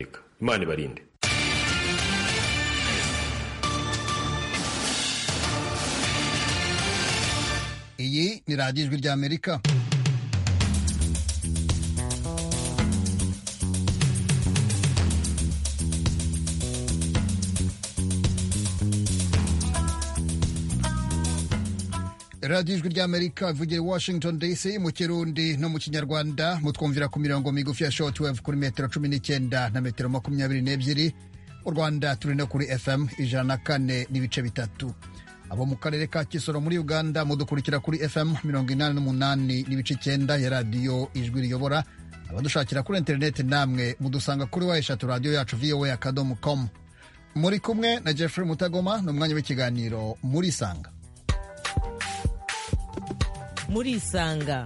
Imana ibarinde. Iyi ni radiyo ijwi ry'Amerika. radiyo ijwi ry'Amerika ivugira Washington DC mu Kirundi no mu Kinyarwanda. Mutwumvira ku mirongo migufi ya shortwave kuri metero 19 na metero 22. Mu Rwanda turi no kuri FM 104.3. Abo mu karere ka Kisoro muri Uganda mudukurikira kuri FM 88.9 ya radiyo ijwi riyobora. Abadushakira kuri interineti namwe mudusanga kuri wayeshatu radiyo yacu voa.com. Muri kumwe na Jeffrey Mutagoma n'umwanya w'ikiganiro muri Sanga. Muri Sanga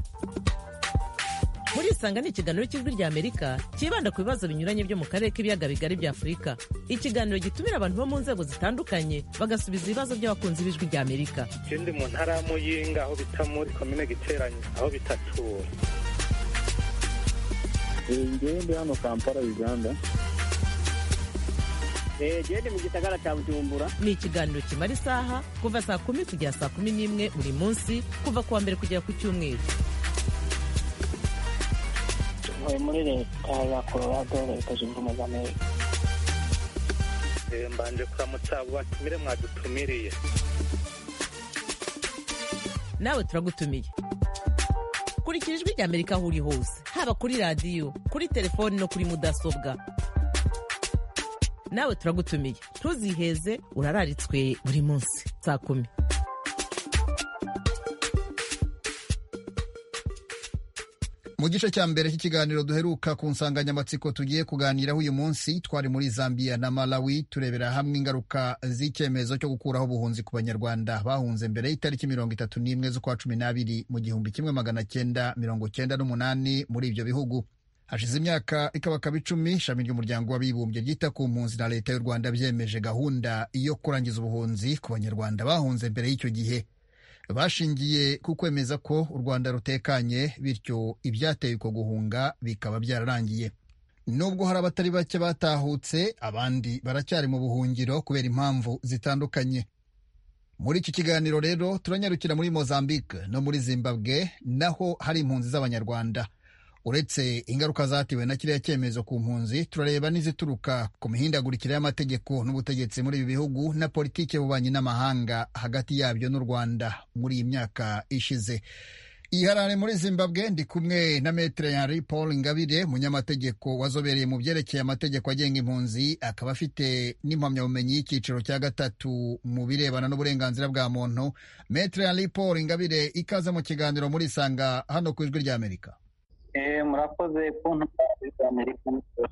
ni ikiganiro cy'ijwi ry'Amerika kibanda ku bibazo binyuranye byo mu karere k'ibiyaga bigari bya Afurika. Ikiganiro gitumira abantu bo mu nzego zitandukanye bagasubiza ibibazo by'abakunzi b'ijwi ry'Amerika. Ikindi mu ntara ya Muyinga aho bita muri komine Giteranyi aho bitatura. Ngende hano Kampala Uganda. Jende mu gisagara cya Bujumbura. Ni ikiganiro kimara isaha kuva saa 10 kugera saa 11 buri munsi kuva kuwa mbere kugera ku Cyumweru. Muri leta ya Colorado leta zunze ubumwe za Amerika. Mbanje kuramutsa batumire mwadutumiriye. Nawe turagutumiye. Kurikira ijwi ry'Amerika aho uri hose, haba kuri radiyo, kuri telefoni no kuri mudasobwa. Nawe turagutumiye. Ntuziheze, urararitswe buri munsi saa 10. Mu gice cya mbere cy'ikiganiro duheruka ku nsanganyamatsiko tugiye kuganiraho uyu munsi, twari muri Zambia na Malawi turebera hamwe ingaruka z'icyemezo cyo gukuraho ubuhunzi ku banyarwanda bahunze mbere y'itariki 31 z'ukwa 12 mu 1998 muri ibyo bihugu. Hashize imyaka ikabakaba 10 ishami ry'umuryango w'abibumbye ryita ku mpunzi na leta y'u Rwanda byemeje gahunda yo kurangiza ubuhunzi ku banyarwanda bahunze mbere y'icyo gihe. Bashingiye ku kwemeza ko u Rwanda rutekanye, bityo ibyateye uko guhunga bikaba byararangiye. Nubwo hari abatari bake batahutse, abandi baracyari mu buhungiro kubera impamvu zitandukanye. Muri iki kiganiro rero turanyarukira muri Mozambique no muri Zimbabwe, naho hari impunzi z'abanyarwanda. Uretse ingaruka zatewe na kiriya cyemezo ku mpunzi, turareba n'izituruka ku mihindagurikire y'amategeko n'ubutegetsi muri ibi bihugu na politiki y'ububanyi n'amahanga hagati yabyo n'u Rwanda muri iyi myaka ishize. Iharare muri Zimbabwe ndi kumwe na Maître Henri Paul Ingabire, umunyamategeko wazobereye mu byerekeye amategeko agenga impunzi, akaba afite n'impamyabumenyi y'icyiciro cya 3 mu birebana n'uburenganzira bwa muntu. Maître Henri Paul Ingabire, ikaze mu kiganiro muri Sanga hano ku ijwi ry'Amerika. Murakoze kuntu Amerika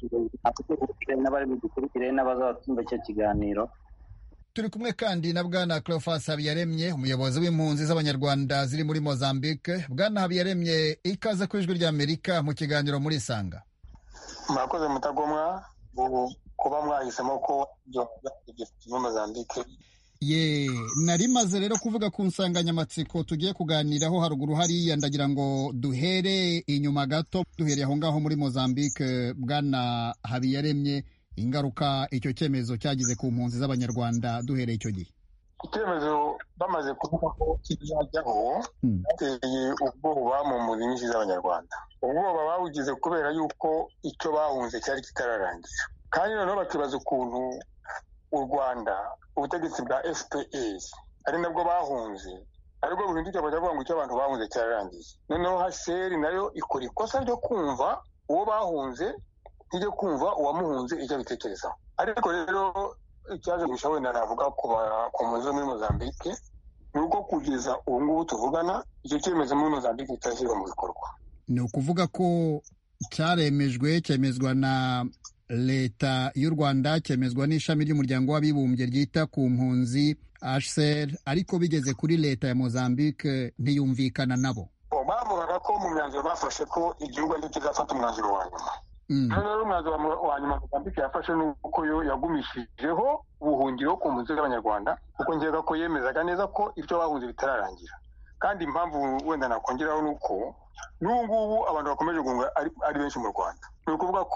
n'abari gukurikira n'abazatumva icyo kiganiro. Turi kumwe kandi na Bwana Cleophas Habiyaremye, umuyobozi w'impunzi z'abanyarwanda ziri muri Mozambique. Bwana Habiyaremye, ikaze ku ijwi ry'Amerika mu kiganiro muri Sanga. Murakoze Mutagomwa kuba mwahisemo ko muri Mozambique. Nari maze rero kuvuga ku nsanganyamatsiko tugiye kuganiraho haruguru hariya, ndagira ngo duhere inyuma gato, duhereye aho ngaho muri Mozambique. Bwana Habiyaremye, ingaruka icyo cyemezo cyagize ku mpunzi z'abanyarwanda duhereye icyo gihe. Icyemezo bamaze kuvuga ko kizajyaho bateye ubwoba mu mpunzi nyinshi z'abanyarwanda. Ubwoba bawugize kubera yuko icyo bahunze cyari kitararangira, kandi noneho bakibaza ukuntu u Rwanda ubutegetsi bwa FPS ari nabwo bahunze ariko buhinduka bakavuga ngo icyo abantu bahunze cyararangiye. Noneho HCR nayo ikora ikosa ryo kumva uwo bahunze ntijye kumva uwamuhunze icyo bitekerezaho. Ariko rero icyaje gusha wenda navuga ku mpunzi muri Mozambique ni uko kugeza ubu ngubu tuvugana icyo cyemezo muri Mozambique kitashyirwa mu bikorwa. Ni ukuvuga ko cyaremejwe, cyemezwa na leta y'u Rwanda, cyemezwa n'ishami ry'umuryango w'abibumbye ryita ku mpunzi HCR, ariko bigeze kuri leta ya Mozambique ntiyumvikana nabo. Bavugaga ko mu myanzuro bafashe ko igihugu ari kizafata umwanzuro wa nyuma. Rero umwanzuro wa nyuma Mozambique yafashe nuko yo yagumishijeho ubuhungiro ku mpunzi z'abanyarwanda, kuko ngega ko yemezaga neza ko ibyo bahunze bitararangira. Kandi impamvu wenda nakongeraho nuko n'ubu ngubu abantu bakomeje guhunga ari benshi mu Rwanda. Ni ukuvuga ko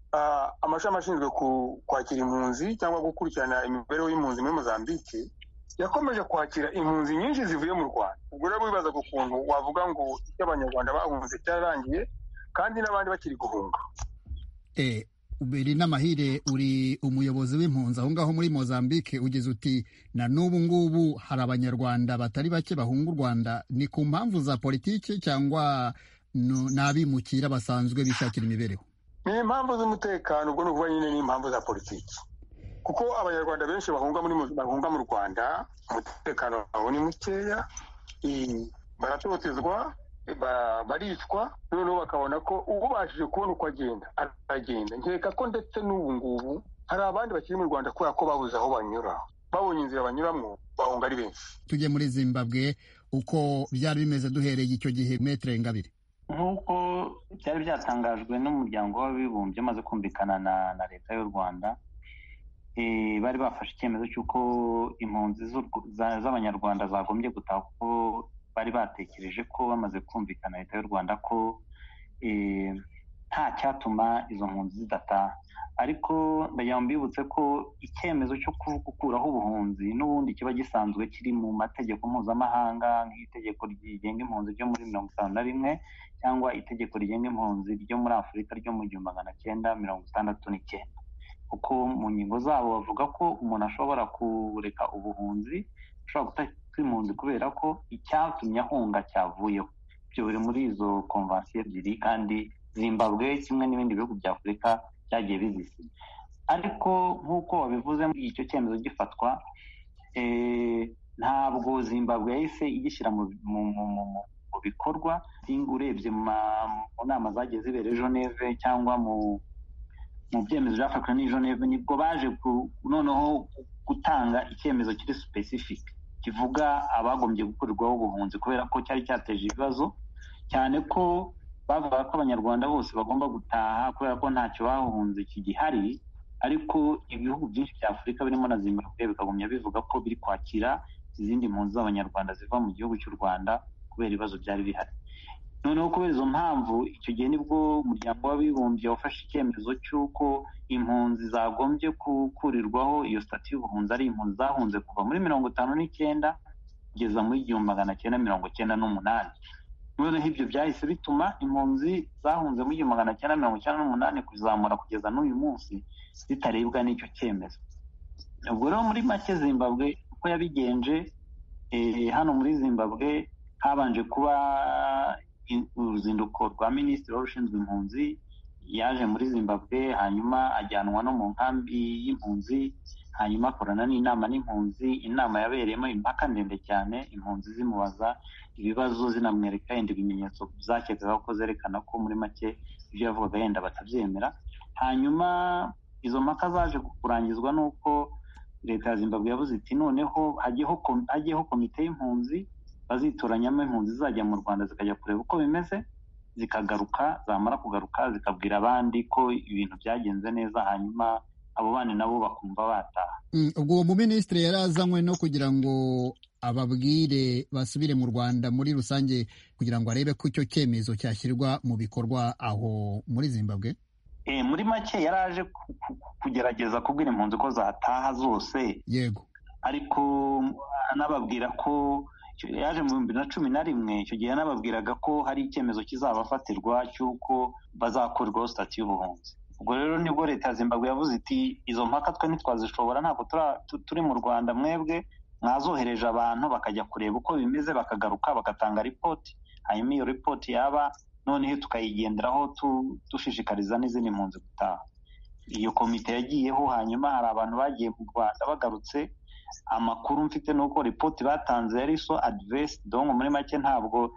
amashami ashinzwe kwakira impunzi cyangwa gukurikirana imibereho y'impunzi muri Mozambique yakomeje kwakira impunzi nyinshi zivuye mu Rwanda. Ubwo rero wibaza ku kuntu wavuga ngo icyo abanyarwanda bahunze cyararangiye kandi n'abandi bakiri guhunga. Uberi n'amahire uri umuyobozi w'impunzi aho ngaho muri Mozambique, ugeze uti na n'ubu ngubu hari abanyarwanda batari bake bahunga u Rwanda. Ni ku mpamvu za politiki cyangwa n'abimukira basanzwe bishakira imibereho? Ni impamvu z'umutekano, ubwo ni ukuvuga nyine ni impamvu za politiki, kuko abanyarwanda benshi bahunga mu Rwanda umutekano wabo ni mukeya, baratotezwa, baricwa, noneho bakabona ko ubashije kubona uko aragenda. Nkeka ko ndetse n'ubu ngubu hari abandi bakiri mu Rwanda kubera ko babuze aho banyura, babonye inzira banyuramo bahunga ari benshi. Tujye muri Zimbabwe, uko byari bimeze duhereye icyo gihe, Maître Ingabire? Nk'uko byari byatangajwe n'umuryango w'abibumbye umaze kumvikana na leta y'u Rwanda, bari bafashe icyemezo cy'uko impunzi z'abanyarwanda zagombye gutaha, kuko bari batekereje ko bamaze kumvikana leta y'u Rwanda ko nta cyatuma izo mpunzi zidataha. Ariko ndagira ngo mbibutse ko icyemezo cyo gukuraho ubuhunzi n'ubundi kiba gisanzwe kiri mu mategeko mpuzamahanga, nk'itegeko rigenga impunzi ryo muri 1951 cyangwa itegeko rigenga impunzi ryo muri Afurika ryo mu 1969, kuko mu ngingo zabo bavuga ko umuntu ashobora kureka ubuhunzi, ashobora gutaka impunzi kubera ko icyatumye ahunga cyavuyeho. Ibyo biri muri izo konvansiyo ebyiri, kandi Zimbabwe kimwe n'ibindi bihugu bya Afurika byagiye bizisinya. Ariko nk'uko wabivuze, muri icyo cyemezo gifatwa, ntabwo Zimbabwe yahise igishyira mu bikorwa. Urebye mu nama zagiye zibera Geneve cyangwa mu byemezo byafashwe n'i Geneve, nibwo baje noneho gutanga icyemezo kiri specific kivuga abagombye gukurirwaho ubuhunzi, kubera ko cyari cyateje ibibazo cyane, ko bavuga ko abanyarwanda bose bagomba gutaha kubera ko ntacyo bahunze kigihari. Ariko ibihugu byinshi bya Afurika birimo na Zimbabwe bikagumya bivuga ko biri kwakira izindi mpunzi z'abanyarwanda ziva mu gihugu cy'u Rwanda kubera ibibazo byari bihari. Noneho kubera izo mpamvu, icyo gihe nibwo umuryango w'abibumbye wafashe icyemezo cy'uko impunzi zagombye gukurirwaho iyo stati y'ubuhunzi ari impunzi zahunze kuva muri 1959 kugeza muri 1998. Noneho ibyo byahise bituma impunzi zahunze muri 1998 kuzamura kugeza n'uyu munsi zitarebwa n'icyo cyemezo. Ubwo rero muri make Zimbabwe uko yabigenje, hano muri Zimbabwe habanje kuba uruzinduko rwa minisitiri ushinzwe impunzi, yaje muri Zimbabwe, hanyuma ajyanwa no mu nkambi y'impunzi, hanyuma akorana n'inama n'impunzi. Inama yabereyemo impaka ndende cyane, impunzi zimubaza ibibazo, zinamwereka yenda ibimenyetso zakekaga ko zerekana ko muri make ibyo yavugaga yenda batabyemera. Hanyuma izo mpaka zaje kurangizwa n'uko leta ya Zimbabwe yavuze iti noneho hagiyeho komite y'impunzi, bazitoranyamo impunzi zizajya mu Rwanda zikajya kureba uko bimeze, zikagaruka, zamara kugaruka zikabwira abandi ko ibintu byagenze neza, hanyuma abo bandi nabo bakumva bataha. Ubwo uwo muminisitiri yari azanywe no kugira ngo ababwire basubire mu Rwanda muri rusange, kugira ngo arebe ko icyo cyemezo cyashyirwa mu bikorwa aho muri Zimbabwe? Muri make yari aje kugerageza kubwira impunzi ko zataha zose. Yego. Ariko anababwira ko yaje mu 2011, icyo gihe yanababwiraga ko hari icyemezo kizabafatirwa cy'uko bazakorerwaho stati y'ubuhunzi. Ubwo rero nibwo leta ya Zimbabwe yavuze iti izo mpaka twe ntitwazishobora, ntabwo turi mu Rwanda, mwebwe mwazohereje abantu bakajya kureba uko bimeze, bakagaruka bagatanga ripoti, hanyuma iyo ripoti yaba noneho tukayigenderaho dushishikariza n'izindi mpunzi gutaha. Iyo komite yagiyeho, hanyuma hari abantu bagiye mu Rwanda bagarutse. Amakuru mfite nuko ripoti batanze yari so adverse, donc muri make ntabwo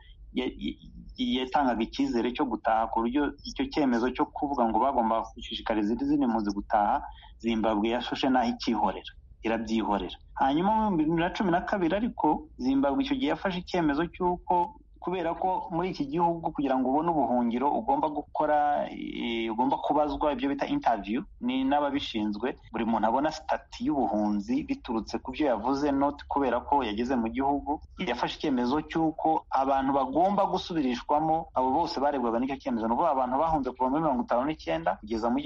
yatangaga icyizere cyo gutaha, ku buryo icyo cyemezo cyo kuvuga ngo bagomba gushishikariza izindi mpunzi gutaha, Zimbabwe yashushe naho ikihorera, irabyihorera. Hanyuma mu 2012 ariko Zimbabwe icyo gihe yafashe icyemezo cy'uko kubera ko muri iki gihugu kugira ngo ubone ubuhungiro ugomba kubazwa ibyo bita interview ni n'ababishinzwe. Buri muntu abona stati y'ubuhunzi biturutse ku byo yavuze, not kubera ko yageze mu gihugu. Yafashe icyemezo cy'uko abantu bagomba gusubirishwamo, abo bose barebwaga n'icyo cyemezo. N'ubwo abantu bahunze kuva muri 1959 kugeza muri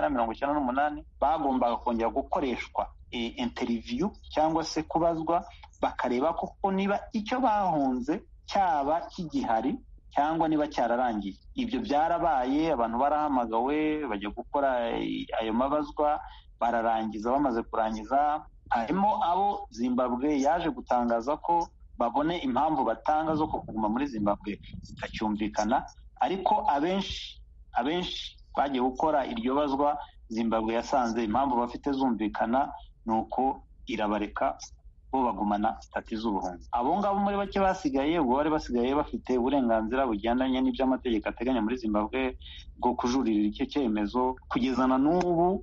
1998 bagombaga kongera gukoreshwa interview cyangwa se kubazwa, bakareba koko niba icyo bahunze cyaba kigihari cyangwa niba cyararangiye. Ibyo byarabaye, abantu barahamagawe bajya gukora ayo mabazwa, bararangiza. Bamaze kurangiza, harimo abo Zimbabwe yaje gutangaza ko babone impamvu batanga zo kuguma muri Zimbabwe zitacyumvikana, ariko abenshi bagiye gukora iryo bazwa, Zimbabwe yasanze impamvu bafite zumvikana, nuko irabareka bo bagumana stati z'ubuhunzi. Abo ngabo muri bake basigaye, ubwo bari basigaye bafite uburenganzira bugendanye n'iby'amategeko ateganya muri Zimbabwe bwo kujuririra icyo cyemezo. Kugeza na n'ubu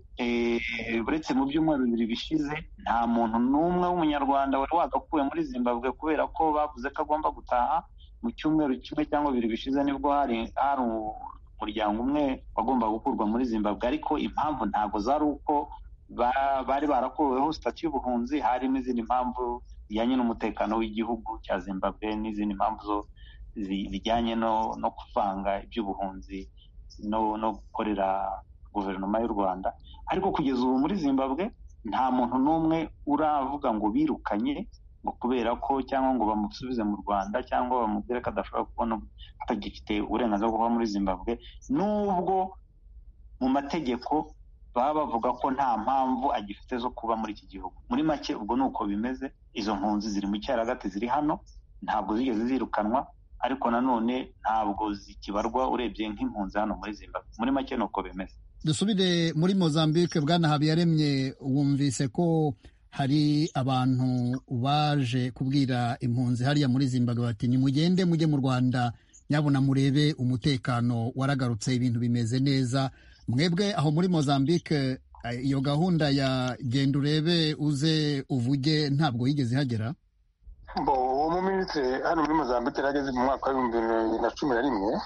uretse mu byumweru 2 bishize, nta muntu n'umwe w'umunyarwanda wari wagakuwe muri Zimbabwe kubera ko bavuze ko agomba gutaha. Mu cyumweru 1 cyangwa 2 bishize nibwo hari umuryango umwe wagomba gukurwa muri Zimbabwe, ariko impamvu ntabwo zari uko bari barakuweho stati y'ubuhunzi, harimo izindi mpamvu zijyanye n'umutekano w'igihugu cya Zimbabwe n'izindi mpamvu zijyanye no kuvanga iby'ubuhunzi no gukorera guverinoma y'u Rwanda. Ariko kugeza ubu muri Zimbabwe nta muntu n'umwe uravuga ngo birukanye ngo kubera ko, cyangwa ngo bamusubize mu Rwanda, cyangwa bamubwire ko adashobora kubona atagifite uburenganzira bwo kuba muri Zimbabwe, nubwo mu mategeko baba bavuga ko nta mpamvu agifite zo kuba muri iki gihugu. Muri make ubwo ni uko bimeze. Izo mpunzi ziri mu cyaragati, ziri hano, ntabwo zigeze zirukanwa, ariko nanone ntabwo zikibarwa urebye nk'impunzi hano muri Zimbabwe. Muri make ni uko bimeze. Dusubire muri Mozambique. Bwana Habiyaremye, wumvise ko hari abantu baje kubwira impunzi hariya muri Zimbabwe bati nimugende mujye mu Rwanda, nyabona murebe umutekano waragarutse, ibintu bimeze neza. Mwebwe aho muri Mozambique iyo gahunda ya genda urebe uze uvuge ntabwo yigeze ihagera? Uwo muminisitiri hano muri Mozambique yarageze mu mwaka wa 2011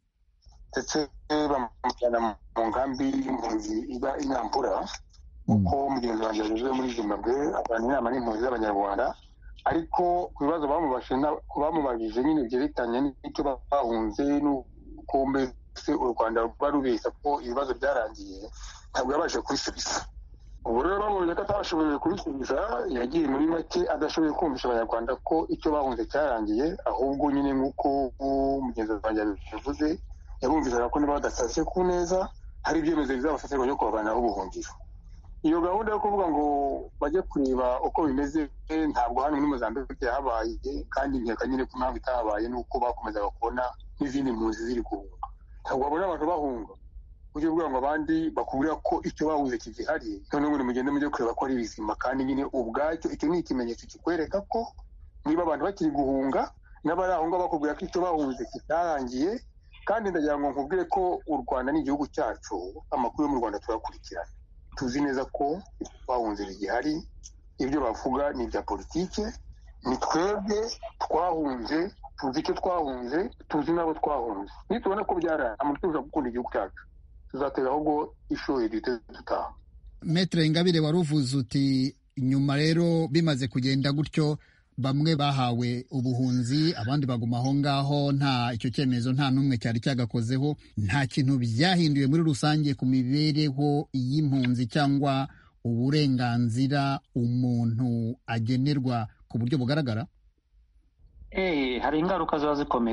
ndetse bamujyana mu nkambi y'impunzi iba i Nampula, uko mugenzi wanjye yaje muri Zimbabwe abantu inama n'impunzi z'abanyarwanda. Ariko ku bibazo bamubajije nyine byerekanye n'icyo bahunze n'uko mbese u Rwanda ruba rubeshya ko ibibazo byarangiye, ntabwo yabashije kubisubiza. Ubu rero bamubonye ko atabashoboye kubisubiza, yagiye muri make adashoboye kumvisha abanyarwanda ko icyo bahunze cyarangiye, ahubwo nyine nk'uko mugenzi wanjye yabivuze, yabumvisaga ko niba badasase ku neza hari ibyemezo bizabafatirwa byo kubavanaho ubuhungiro. Iyo gahunda yo kuvuga ngo bajye kureba uko bimeze ntabwo hano muri Mozambique yahabaye, kandi nkeka nyine ko impamvu itahabaye nuko bakomezaga kubona n'izindi mpunzi ziri guhunga. Ntabwo babona abantu bahunga ujye ubwira ngo abandi bakubwira ko icyo bahuze kigihari, noneho ngo mugende mujye kureba ko ari bizima, kandi nyine ubwacyo icyo ni ikimenyetso kikwereka ko niba abantu bakiri guhunga n'abari aho ngaho bakubwira ko icyo bahunze kitarangiye. Kandi ndagira ngo nkubwire ko u Rwanda ni igihugu cyacu, amakuru yo mu Rwanda turakurikirana, tuzi neza ko bahunze bigihari. Ibyo bavuga ni ibya politike, ni twebwe twahunze, tuzi icyo twahunze, tuzi n'abo twahunze. Nitubona ko byaraye amuntu tuza gukunda igihugu cyacu, tuzatera ahubwo ishoye duhite dutaha. Maître Ingabire, wari uvuze uti nyuma rero bimaze kugenda gutyo, bamwe bahawe ubuhunzi abandi baguma aho ngaho, nta icyo cyemezo nta n'umwe cyari cyagakozeho. Nta kintu byahinduye muri rusange ku mibereho y'impunzi cyangwa uburenganzira umuntu agenerwa ku buryo bugaragara? Hari ingaruka ziba zikomeye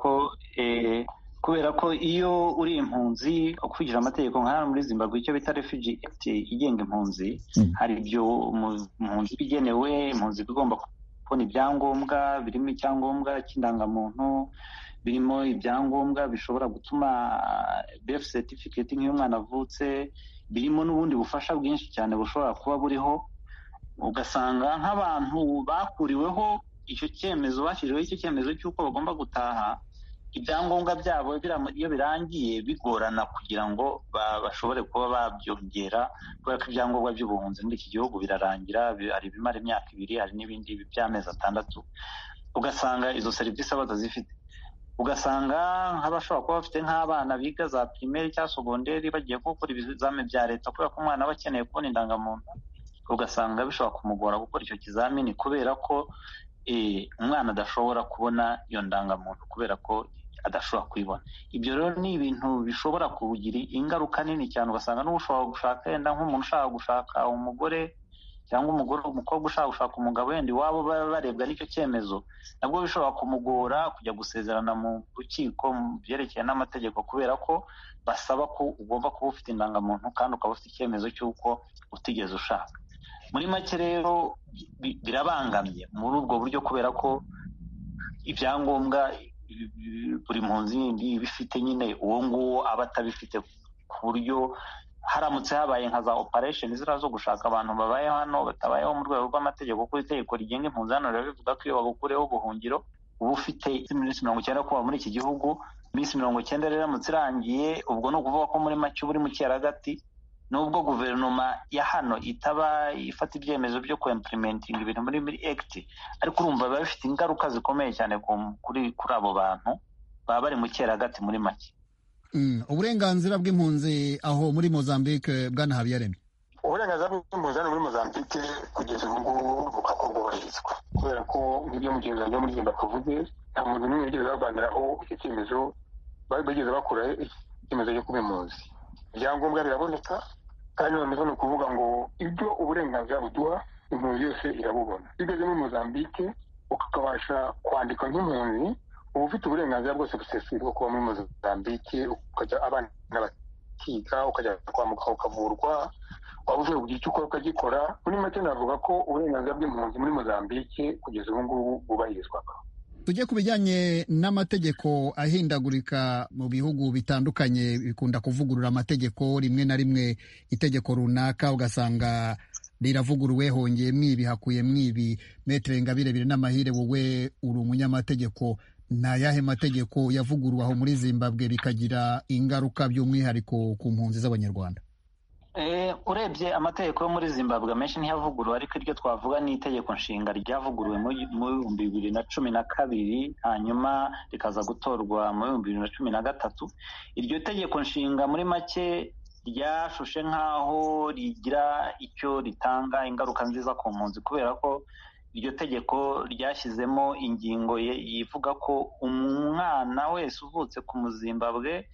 kubera ko iyo uri impunzi ukurikije amategeko nka hano muri Zimbabwe icyo bita Refugee Act igenga impunzi, hari ibyo impunzi bigenewe. Impunzi igomba kubona ibyangombwa, birimo icyangombwa cy'indangamuntu, birimo ibyangombwa bishobora gutuma birth certificate nk'iyo umwana avutse, birimo n'ubundi bufasha bwinshi cyane bushobora kuba buriho. Ugasanga nk'abantu bakuriweho icyo cyemezo, bashyiriweho icyo cyemezo cy'uko bagomba gutaha, ibyangombwa byabo iyo birangiye bigorana kugira ngo bashobore kuba babyongera, kubera ko ibyangombwa by'ubuhunzi muri iki gihugu birarangira, hari ibimara imyaka 2, hari n'ibindi by'amezi 6. Ugasanga izo serivisi batazifite. ugasanga nk'abashobora kuba bafite nk'abana biga za primaire cyangwa segonderi bagiye gukora ibizamini bya leta kubera ko umwana aba akeneye kubona indangamuntu, ugasanga bishobora kumugora gukora icyo kizamini kubera ko umwana adashobora kubona iyo ndangamuntu kubera ko adashobora kuyibona. Ibyo rero ni ibintu bishobora kugira ingaruka nini cyane, ugasanga n'ushobora gushaka yenda nk'umuntu ushaka gushaka umugore cyangwa umukobwa ushaka gushaka umugabo wenda iwabo barebwa n'icyo cyemezo, nabwo bishobora kumugora kujya gusezerana mu rukiko mu byerekeye n'amategeko kubera ko basaba ko ugomba kuba ufite indangamuntu kandi ukaba ufite icyemezo cy'uko utigeze ushaka. Muri make rero birabangamye muri ubwo buryo kubera ko ibyangombwa buri mpunzi yindi bifite nyine uwo nguwo aba atabifite, ku buryo haramutse habaye nka za operation zira zo gushaka abantu babaye hano batabayeho mu rwego rw'amategeko, kuko itegeko rigenga impunzi hano rivuga ko iyo bagukureho ubuhungiro uba ufite iminsi 90 kuba muri iki gihugu. Iminsi 90 rero iramutse irangiye, ubwo ni ukuvuga ko muri make uri mu cyeragati, nubwo guverinoma ya hano itaba ifata ibyemezo byo implementing ibintu muri act, ariko urumva biba bifite ingaruka zikomeye cyane kuri abo bantu baba bari mu cyeragati muri make. Uburenganzira bw'impunzi aho muri Mozambique, Bwana Habiyaremye? Uburenganzira bw'impunzi hano muri Mozambique kugeza ubu ngubu bukakubwahirizwa kubera ko nk'ibyo mugenzi wanjye muri Zimbabwe avuze, nta muntu n'umwe wigeze barwaniraho icyo cyemezo, bageze bakora icyemezo cyo kuba impunzi. Ibyangombwa biraboneka kandi noneho ni ukuvuga ngo ibyo uburenganzira buduha impunzi yose irabubona. Bigeze muri Mozambique ukabasha kwandika nk'impunzi, uba ufite uburenganzira bwose busesuye bwo kuba muri Mozambique, ukajya abana bakiga, ukajya kwa muganga ukavurwa, waba uvuye kugira icyo ukora ukagikora. Muri make navuga ko uburenganzira bw'impunzi muri Mozambique kugeza ubu ngubu bwubahirizwaga. Tujye ku bijyanye n'amategeko ahindagurika mu bihugu bitandukanye, bikunda kuvugurura amategeko rimwe na rimwe. Itegeko runaka ugasanga riravuguruwe, hongeye mwibi hakuye mwibi. Maître Ingabire Birinamahire, wowe uri umunyamategeko, nta yahe mategeko yavuguruwe aho muri Zimbabwe bikagira ingaruka by'umwihariko ku mpunzi z'Abanyarwanda? Urebye amategeko yo muri Zimbabwe menshi ntiyavuguruwe, ariko iryo twavuga ni itegeko nshinga ryavuguruwe mu 2012 hanyuma rikaza gutorwa mu 2013. Iryo tegeko nshinga muri make ryashushe nk'aho rigira icyo ritanga ingaruka nziza ku mpunzi, kubera ko iryo tegeko ryashyizemo ingingo yivuga ko umwana wese uvutse ku Muzimbabwe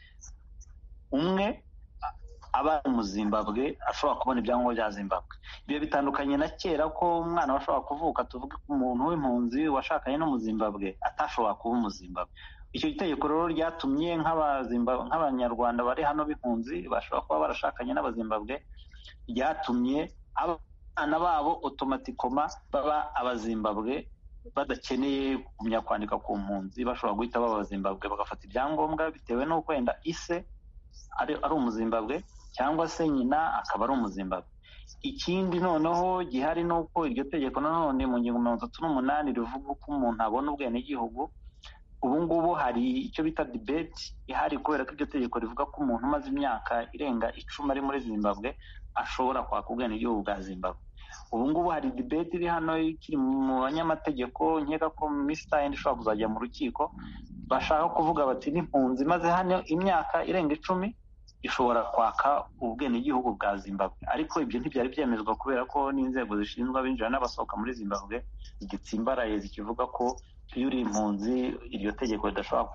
umwe aba mu Zimbabwe ashobora kubona ibyangombwa bya Zimbabwe. Ibyo bitandukanye na kera ko umwana washobora kuvuka, tuvuge ko umuntu w'impunzi washakanye no mu Zimbabwe atashobora kuba mu Zimbabwe. Icyo gitegeko rero ryatumye nk'abanyarwanda bari hano b'impunzi bashobora kuba barashakanye n'Abazimbabwe, ryatumye abana babo automatikoma baba Abazimbabwe badakeneye kumenya kwandika ku mpunzi, bashobora guhita baba Abazimbabwe bagafata ibyangombwa bitewe n'uko wenda ise ari umuzimbabwe cyangwa se nyina akaba ari umuzimbabwe. Ikindi noneho gihari ni uko iryo tegeko nanone mu ngingo 38 rivuga ko umuntu abona ubwenegihugu. Ubu ngubu hari icyo bita debate ihari kubera ko iryo tegeko rivuga ko umuntu umaze imyaka irenga 10 ari muri Zimbabwe ashobora kwaka ubwenegihugu bwa Zimbabwe. Ubu ngubu hari debate iri hano ikiri mu banyamategeko, nkeka ko Mr. End ishobora kuzajya mu rukiko, bashaka kuvuga bati n'impunzi maze hano imyaka irenga 10 ishobora kwaka ubwenegihugu bwa Zimbabwe. Ariko ibyo ntibyari byemezwa kubera ko n'inzego zishinzwe abinjira n'abasohoka muri Zimbabwe zigitsimbaraye zikivuga ko iyo uri impunzi iryo tegeko ridashobora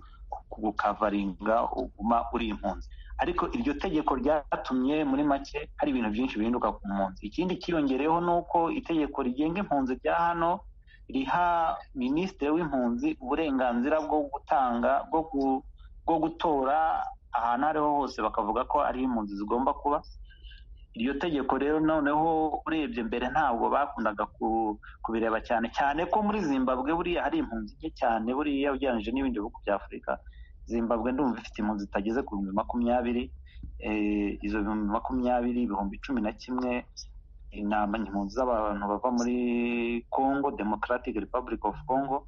kugukavaringa uguma uri impunzi. Ariko iryo tegeko ryatumye muri make hari ibintu byinshi bihinduka ku mpunzi. Ikindi kiyongereyeho ni uko itegeko rigenga impunzi rya hano riha minisitiri w'impunzi uburenganzira bwo gutanga bwo gutora ahantu ariho hose bakavuga ko ari impunzi zigomba kuba. Iryo tegeko rero noneho urebye mbere ntabwo bakundaga kubireba cyane ko muri Zimbabwe buriya hari impunzi nke cyane, buriya ugereranyije n'ibindi bihugu bya Afurika. Zimbabwe ndumva ifite impunzi zitageze ku 20,000. Izo 20,000 ibihumbi 11 ni impunzi z'abantu bava muri Congo, Democratic Republic of Congo.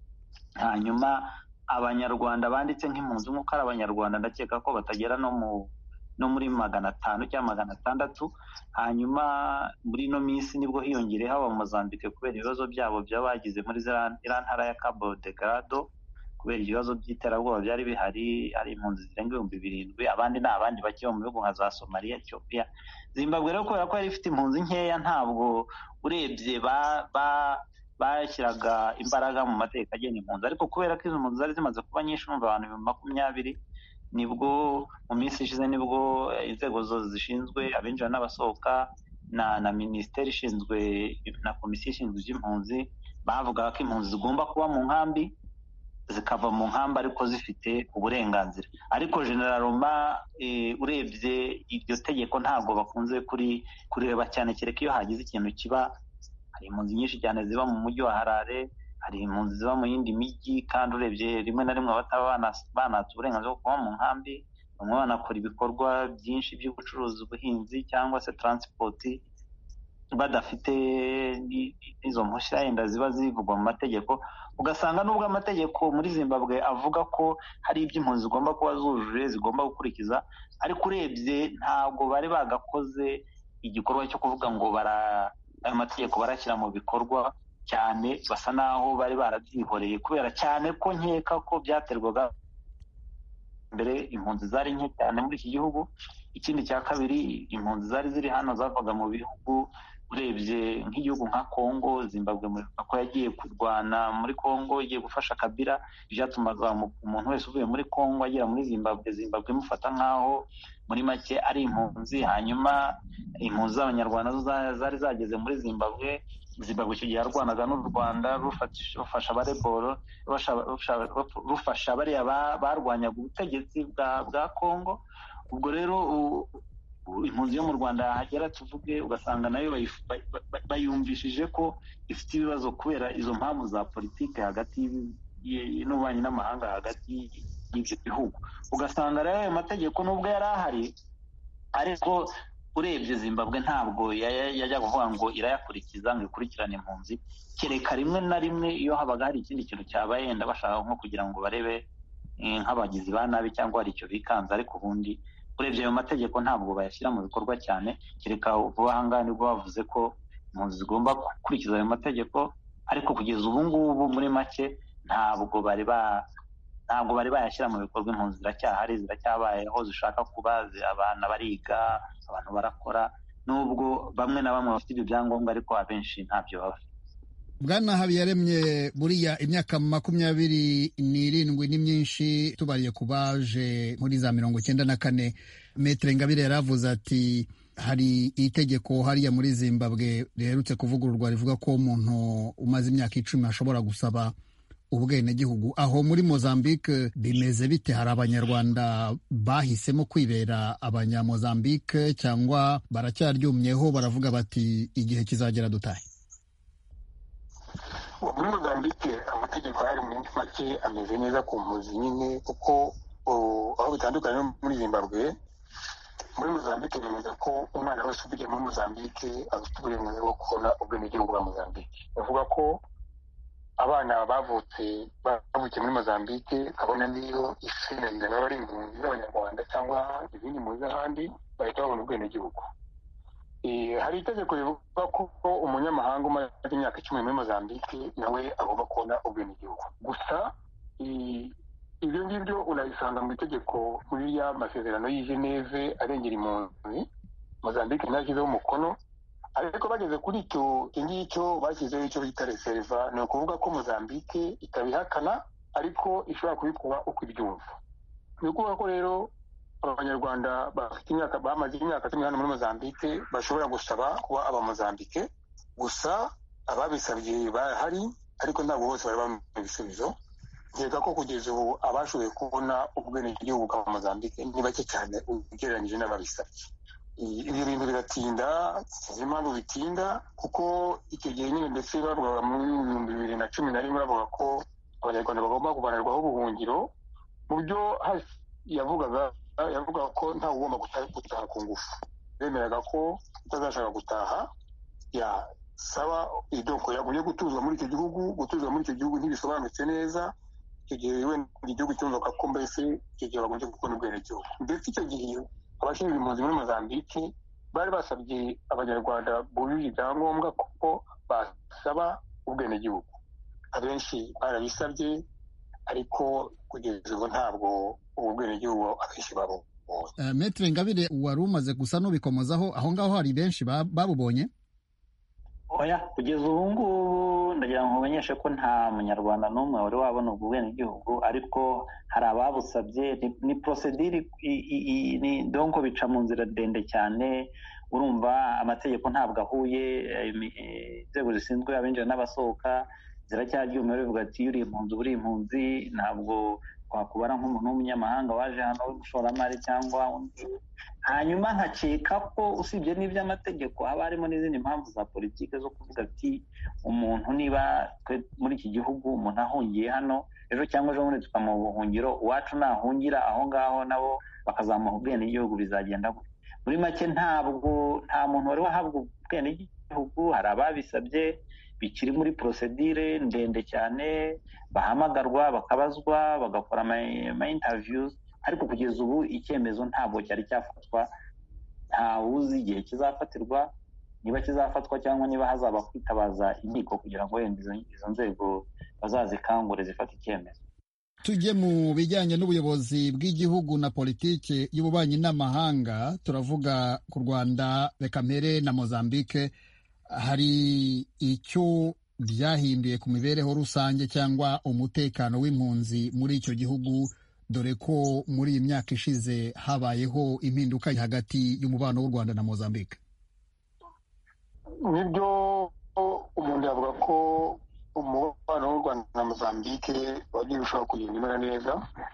Hanyuma Abanyarwanda banditse nk'impunzi nk'uko ari Abanyarwanda ndakeka ko batagera no muri 500 cyangwa 600. Hanyuma muri no minsi nibwo hiyongereyeho Abamozambique kubera ibibazo byabo byabagize muri ntara ya Cabo Delgado kubera ibibazo by'iterabwoba byari bihari. Hari impunzi zirenga 7,000, abandi ni abandi bake mu bihugu nka za Somalia, Ethiopia. Zimbabwe rero kubera ko yari ifite impunzi nkeya, ntabwo urebye bashyiraga imbaraga mu mategeko agena impunzi, ariko kubera ko izo mpunzi zari zimaze kuba nyinshi, numva abantu 20,000, nibwo mu minsi ishize nibwo inzego zishinzwe abinjira n'abasohoka na minisiteri ishinzwe na komisiyo ishinzwe iby'impunzi bavuga ko impunzi zigomba kuba mu nkambi, zikava mu nkambi ariko zifite uburenganzira. Ariko generaloma urebye iryo tegeko ntabwo bakunze kureba cyane, kereka iyo hagize ikintu kiba. Hari impunzi nyinshi cyane ziba mu mujyi wa Harare, hari impunzi ziba mu yindi mijyi, kandi urebye rimwe na rimwe bataba banatse uburenganzira bwo kuba mu nkambi. Bamwe banakora ibikorwa byinshi by'ubucuruzi, ubuhinzi cyangwa se transport, badafite izo mpushya yenda ziba zivugwa mu mategeko. Ugasanga nubwo amategeko muri Zimbabwe avuga ko hari ibyo impunzi zigomba kuba zujuje, zigomba gukurikiza, ariko urebye ntabwo bari bagakoze igikorwa cyo kuvuga ngo ayo mategeko barashyira mu bikorwa cyane. Basa naho bari barabyihoreye, kubera cyane ko nkeka ko byaterwaga mbere impunzi zari nke cyane muri iki gihugu. Ikindi cya kabiri, impunzi zari ziri hano zavaga mu bihugu, urebye nk'igihugu nka Kongo. Zimbabwe ko yagiye kurwana muri Kongo, igiye gufasha Kabila, byatumaga umuntu wese uvuye muri Kongo agera muri Zimbabwe imufata nk'aho muri make ari impunzi. Hanyuma impunzi z'abanyarwanda zari zageze muri Zimbabwe icyo gihe yarwanaga n'u Rwanda rufasha abareboro, rufasha bariya barwanyaga ubutegetsi bwa Kongo. Ubwo rero impunzi yo mu Rwanda hagera tuvuge, ugasanga nayo bayumvishije ko ifite ibibazo kubera izo mpamvu za politike hagati y'ububanyi n'amahanga hagati y'ibyo bihugu. Ugasanga rero ayo mategeko nubwo yari ahari, ariko urebye Zimbabwe ntabwo yajya kuvuga ngo irayakurikiza ngo ikurikirane impunzi, kereka rimwe na rimwe iyo habaga hari ikindi kintu cyabaye, yenda bashaka nko kugira ngo barebe nk'abagizi ba nabi cyangwa hari icyo bikanze. Ariko ubundi urebye ayo mategeko ntabwo bayashyira mu bikorwa cyane, kereka vuba aha ngaha nibwo bavuze ko impunzi zigomba gukurikiza ayo mategeko. Ariko kugeza ubu ngubu muri make ntabwo bari bayashyira mu bikorwa. Impunzi ziracyahari, ziracyabayeho, zishaka kuba, abana bariga, abantu barakora, nubwo bamwe na bamwe bafite ibyo byangombwa, ariko abenshi ntabyo baba. Bwana Habiyaremye, buriya imyaka 27 ni myinshi tubariye ku baje muri za 94. Maître Ngabire yaravuze ati hari itegeko hariya muri Zimbabwe riherutse kuvugururwa rivuga ko umuntu umaze imyaka 10 ashobora gusaba ubwenegihugu. Aho muri Mozambique bimeze bite? Hari abanyarwanda bahisemo kwibera abanyamozambique cyangwa baracyaryumyeho baravuga bati igihe kizagera dutahe? Muri Mozambique amategeko ari muri make ameze neza ku mpunzi nyine, kuko aho bitandukanye muri Zimbabwe. Muri Mozambique bemeza ko umwana wese uvuye muri Mozambique afite uburenganzira bwo kubona ubwenegihugu bwa Mozambique. Bavuga ko abana bavukiye muri Mozambique, kabona niyo isenga baba ari impunzi z'abanyarwanda cyangwa izindi mpunzi z'ahandi, bahita babona ubwenegihugu. Hari itegeko rivuga ko umunyamahanga umaze imyaka 10 muri Mozambique nawe agomba kubona ubwenegihugu. Gusa ibyo ngibyo urabisanga mu itegeko muri ya masezerano y'i Geneve arengera impunzi. Mozambique ntashyizeho umukono, ariko bageze kuri icyo ngicyo bashyizeho icyo bita reserva. Ni ukuvuga ko Mozambique itabihakana, ariko ishobora kubikora uko ibyumva. Ni ukuvuga ko rero abanyarwanda bamaze imyaka 10 hano muri Mozambique bashobora gusaba kuba abamozambique. Gusa ababisabye bahari, ariko ntabwo bose bari bamenya ibisubizo. Nkeka ko kugeza ubu abashoboye kubona ubwenegihugu bwa Mozambique ni bake cyane ugereranyije n'ababisabye. Ibyo bintu biratinda, sinzi impamvu bitinda, kuko icyo gihe nyine ndetse bavuga muri 2011 bavuga ko abanyarwanda bagomba kuvanirwaho ubuhungiro. Mu byo yavuga ko nta ugomba gutaha ku ngufu. Bemeraga ko utazashaka gutaha yasaba idoko yagumye gutuzwa muri icyo gihugu. Gutuzwa muri icyo gihugu ntibisobanutse neza. Icyo gihe wenda igihugu cyumvaga ko mbese icyo gihe bagombye kubona ubwenegihugu. Ndetse icyo gihe abashinzwe impunzi muri Mozambique bari basabye abanyarwanda bujuje ibyangombwa kuko basaba ubwenegihugu. Abenshi barabisabye, ariko kugeza ubu ntabwo ubu bwenegihugu abenshi babubonye. Maître Ingabire, wari umaze gusa n'ubikomozaho, aho ngaho hari benshi babubonye? Oya, kugeza ubu ngubu ndagira ngo umenyeshe ko nta munyarwanda n'umwe wari wabona ubwo bwenegihugu, ariko hari ababusabye. Ni procedure donc bica mu nzira ndende cyane. Urumva amategeko ntabwo ahuye, inzego zishinzwe abinjira n'abasohoka ziracyaryomewe bivuga ati iyo uri impunzi uri impunzi, ntabwo twakubara nk'umuntu w'umunyamahanga waje hano w'umushoramari cyangwa undi. Hanyuma nkakeka ko usibye n'iby'amategeko haba harimo n'izindi mpamvu za politiki zo kuvuga ati umuntu niba muri iki gihugu umuntu ahungiye hano ejo cyangwa ejo bundi tukamuha ubuhungiro, uwacu nahungira aho ngaho nabo bakazamuha ubwenegihugu, bizagenda gutya. Muri make nta muntu wari wahabwa ubwenegihugu. Hari ababisabye bikiri muri procedure ndende cyane, bahamagarwa bakabazwa bagakora ama interviews, ariko kugeza ubu icyemezo ntabwo cyari cyafatwa. Ntawuzi igihe kizafatirwa, niba kizafatwa cyangwa niba hazaba kwitabaza inkiko kugira ngo wenda izo nzego bazazikangure zifate icyemezo. Tujye mu bijyanye n'ubuyobozi bw'igihugu na politiki y'ububanyi n'amahanga, turavuga ku Rwanda, reka mpere na Mozambique. Hari icyo byahinduye ku mibereho rusange cyangwa umutekano w'impunzi muri icyo gihugu, dore ko muri iyi myaka ishize habayeho impinduka hagati y'umubano w'u Rwanda na Mozambique? Nibyo, umuntu yavuga ko umubano w'u Rwanda na Mozambique wagiye ushobora kugenda umera neza,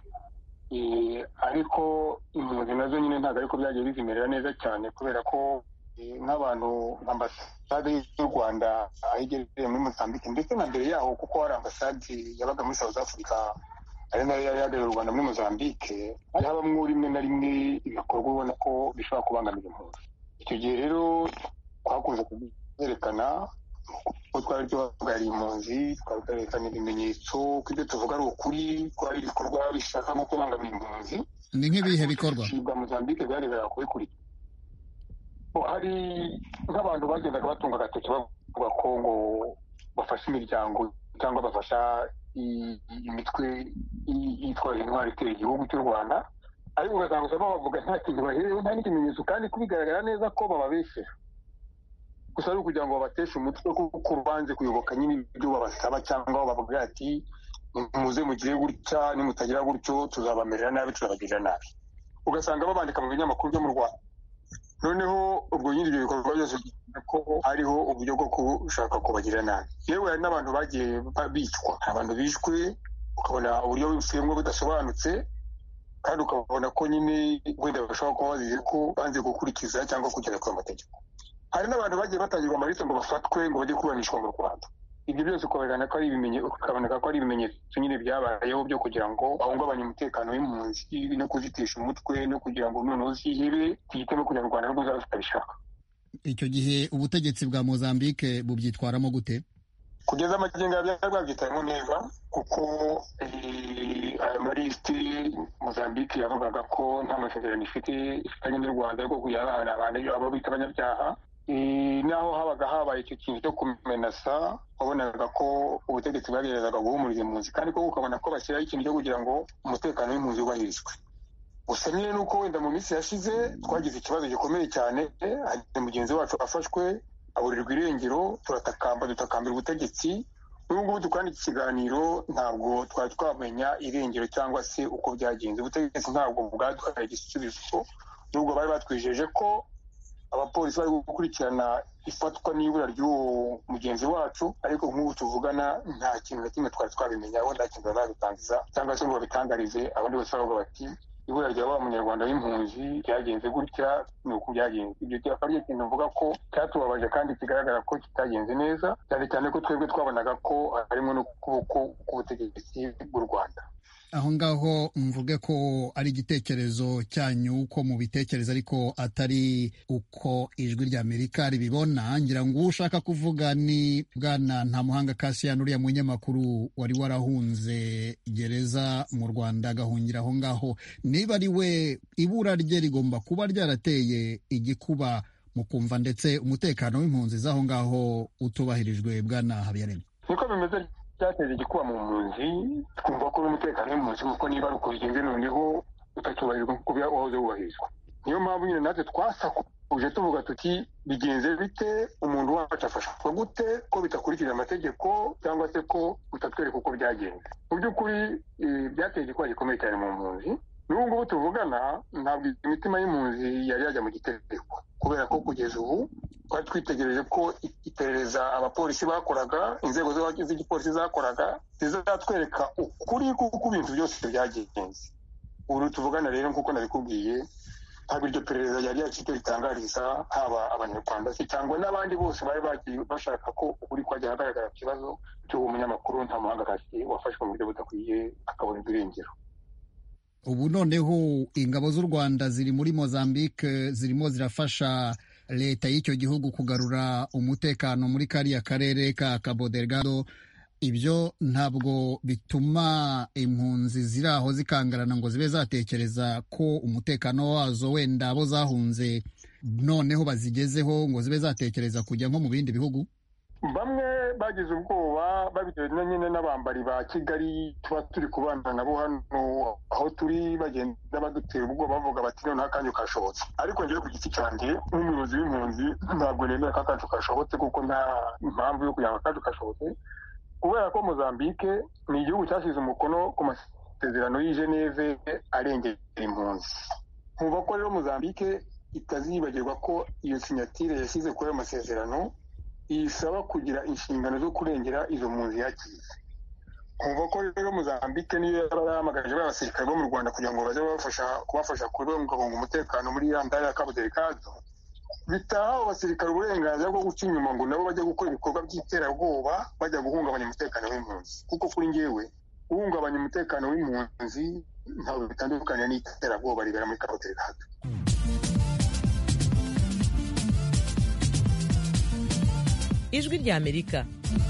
ariko impunzi nazo nyine ntabwo ariko byagiye bizimerera neza cyane, kubera ko nk'abantu ambasade y'u Rwanda aho igereye muri Mozambique, ndetse na mbere yaho kuko hari ambasade yabaga muri South Africa ari nayo yari yahagarariye u Rwanda muri Mozambique, hari habamwo rimwe na rimwe ibikorwa ubona ko bishobora kubangamira impunzi. Icyo gihe rero twakunze kubyerekana ko twari duhagarariye impunzi, twakarekana ibimenyetso ko ibyo tuvuga ari ukuri, ko hari ibikorwa bishaka no kubangamira impunzi. Ni nk'ibihe bikorwa? Bwa Mozambique byarebera kubikurikira. Hari nk'abantu bagendaga batunga agatoki bavuga ko ngo bafasha imiryango cyangwa bafasha imitwe yitwaje intwari itera igihugu cy'u Rwanda, ariko ugasanga usaba bavuga nta kintu baherewe, nta n'ikimenyetso, kandi kubigaragara neza ko bababeshera. Gusa ari ukugira ngo babateshe umutwe kuko banze kuyoboka nyine ibyo babasaba, cyangwa bavuga ati muze mugire gutya, nimutagira gutyo tuzabamerera nabi, tuzabagirira nabi. Ugasanga babandika mu binyamakuru byo mu Rwanda. Noneho ubwo nyine ibyo bikorwa byose ko hariho uburyo bwo gushaka kubagirira nabi. Yewe hari n'abantu bagiye bicwa, abantu bishwe ukabona uburyo bifuyemo budasobanutse, kandi ukabona ko nyine wenda bashobora kuba bazize ko banze gukurikiza cyangwa kugera ku mategeko. Hari n'abantu bagiye batangirwa amarito ngo bafatwe ngo bajye kuburanishwa mu Rwanda. Ibyo byose ukabona ko ari ibimenyetso nyine byabayeho byo kugira ngo bahungabanye umutekano w'impunzi no kuzitisha umutwe no kugira ngo noneho zihebe zihitemo kugira ngo u Rwanda rwose rutabishaka. Icyo gihe ubutegetsi bwa Mozambique bubyitwaramo gute? Kugeza amagingo byari bwabyitayemo neza, kuko aya malisiti Mozambique yavugaga ko nta masezerano ifitanye n'u Rwanda rwo kuyabana abantu abo bita abanyabyaha. Naho habaga habaye icyo kintu cyo kumenasa, wabonaga ko ubutegetsi bwageragezaga guhumuriza impunzi, kandi ko ukabona ko bashyiraho ikintu cyo kugira ngo umutekano w'impunzi wubahirizwe. Gusa nyine nuko wenda mu minsi yashize twagize ikibazo gikomeye cyane, hari mugenzi wacu afashwe aburirwa irengero, dutakambira ubutegetsi. N'ubu ngubu dukora iki kiganiro ntabwo twari twamenya irengero cyangwa se uko byagenze. Ubutegetsi ntabwo bwaduhaye igisubizo, nubwo bari batwijeje ko abapolisi bari gukurikirana ifatwa n'ibura ry'uwo mugenzi wacu, ariko nk'ubu tuvugana nta kintu na kimwe twari twabimenyaho, nta kintu bazabitangiza cyangwa se ngo babitangarize abandi bose bavuga bati ibura rya wa munyarwanda w'impunzi ryagenze gutya, ni uko byagenze. Ibyo cyakaba ari ikintu mvuga ko cyatubabaje kandi kigaragara ko kitagenze neza, cyane cyane ko twebwe twabonaga ko harimo n'ukuboko k'ubutegetsi bw'u Rwanda. Aho ngaho mvuge ko ari igitekerezo cyanyu uko mubitekereza, ariko atari uko ijwi rya Amerika ribibona. Ngira ngo ushaka kuvuga ni Bwana Ntamuhanga Cassian, uriya munyamakuru wari warahunze gereza mu Rwanda agahungira aho ngaho. Niba ari we, ibura rye rigomba kuba ryarateye igikuba mu kumva ndetse umutekano w'impunzi z'aho ngaho utubahirijwe. Bwana Habiyaremye, niko bimeze cyateza igikuba mu mpunzi twumva ko n'umutekano w'impunzi kuko niba ari uko bigenze noneho utacyubahirizwa kuko wahoze wubahirizwa. Niyo mpamvu nyine natwe twasakuje tuvuga tuti bigenze bite, umuntu wacu afashwa gute, ko bitakurikije amategeko cyangwa se ko utatwereka uko byagenze. Mu by'ukuri byateye igikuba gikomeye cyane mu mpunzi. N'ubu ngubu tuvugana ntabwo imitima y'impunzi yari yajya mu gitereko kubera ko kugeza ubu twari twitegereje ko iperereza abapolisi bakoraga, inzego z'igipolisi zakoraga zizatwereka ukuri kuko ibintu byose byagenze. Ubu tuvugana rero nk'uko nabikubwiye, ntabwo iryo perereza yari yakite ritangariza haba abanyarwanda se cyangwa n'abandi bose bari bagiye bashaka ko ukuri kwajya hagaragara ku kibazo cy'uwo munyamakuru nta muhangakazi wafashwe mu buryo budakwiye akabona irengero. Ubu noneho ingabo z'u Rwanda ziri muri Mozambique zirimo zirafasha leta y'icyo gihugu kugarura umutekano muri kariya karere ka Cabo Delgado. Ibyo ntabwo bituma impunzi ziri aho zikangarana ngo zibe zatekereza ko umutekano wazo wenda abo zahunze noneho bazigezeho ngo zibe zatekereza kujya nko mu bindi bihugu. Bamwe bagize ubwoba babitewe nyine n'abambari ba Kigali tuba turi kubana nabo hano aho turi, bagenda badutera ubwoba bavuga bati noneho akanyu kashobotse. Ariko njyewe ku giti cyanjye nk'umuyobozi w'impunzi ntabwo nemera ko akanyu kashobotse kuko nta impamvu yo kugira ngo akanyu kashobotse, kubera ko Mozambique ni igihugu cyashyize umukono ku masezerano y'i Geneve arengera impunzi. Nkumva ko rero Mozambique itazibagirwa ko iyo sinyatire yashyize kuri ayo masezerano isaba kugira inshingano zo kurengera izo mpunzi yakiriye. Nkumva ko rero Mozambique niyo yarahamagaje abasirikare bo mu Rwanda kugira ngo baze kubafasha kubungabunga umutekano muri ya ndaya ya Cabo Delgado, bitaha abasirikare uburenganzira bwo guca inyuma ngo nabo bajya gukora ibikorwa by'iterabwoba bajya guhungabanya umutekano w'impunzi. Kuko kuri njyewe guhungabanya umutekano w'impunzi ntabwo bitandukanye n'iterabwoba ribera muri Cabo Delgado. Ijwi ry'Amerika.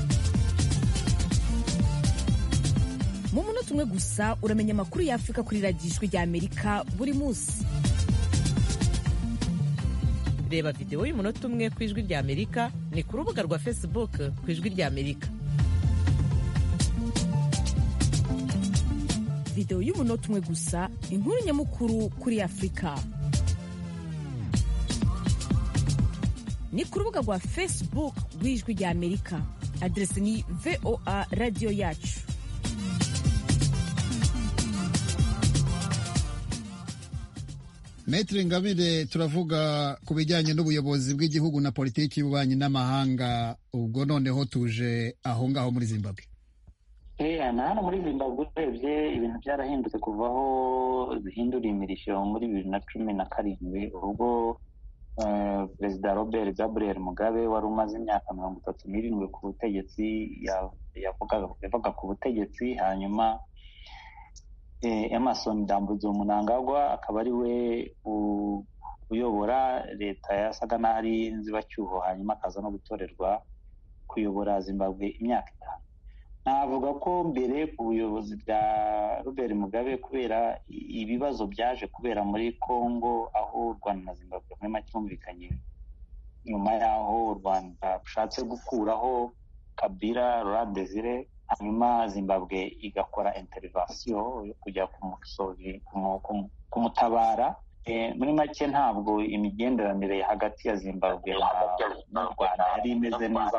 Mu munota umwe gusa uramenya amakuru y'Afurika kuri radiyo Ijwi ry'Amerika buri munsi. Reba videwo y'umunota umwe ku Ijwi ry'Amerika ni ku rubuga rwa Facebook ku Ijwi ry'Amerika. Videwo y'umunota umwe gusa, inkuru nyamukuru kuri Afurika. Ni ku rubuga rwa Facebook rw'Ijwi ry'Amerika. Adresi ni VOA Radio Yacu. Maitre Ingabire, turavuga ku bijyanye n'ubuyobozi bw'igihugu na politiki y'ububanyi n'amahanga, ubwo noneho tuje aho ngaho muri Zimbabwe. Na hano muri Zimbabwe urebye ibintu byarahindutse kuva aho zihindura imirishyo muri 2017 ubwo Perezida Robert Gabriel Mugabe wari umaze imyaka 37 ku butegetsi yavugaga ku butegetsi, hanyuma Emerson Dambudzo Mnangagwa akaba ari we uyobora leta yasaga n'ahari inzibacyuho, hanyuma akaza no gutorerwa kuyobora Zimbabwe imyaka 5. Navuga ko mbere ku buyobozi bwa Robert Mugabe kubera ibibazo byaje kubera muri Congo aho u Rwanda na Zimbabwe muri make bumvikanye nyuma yaho u Rwanda rushatse gukuraho Kabila Laurent Desire, hanyuma Zimbabwe igakora intervention yo kujya kumutabara. Muri make ntabwo imigenderanire hagati ya Zimbabwe n'u Rwanda yari imeze neza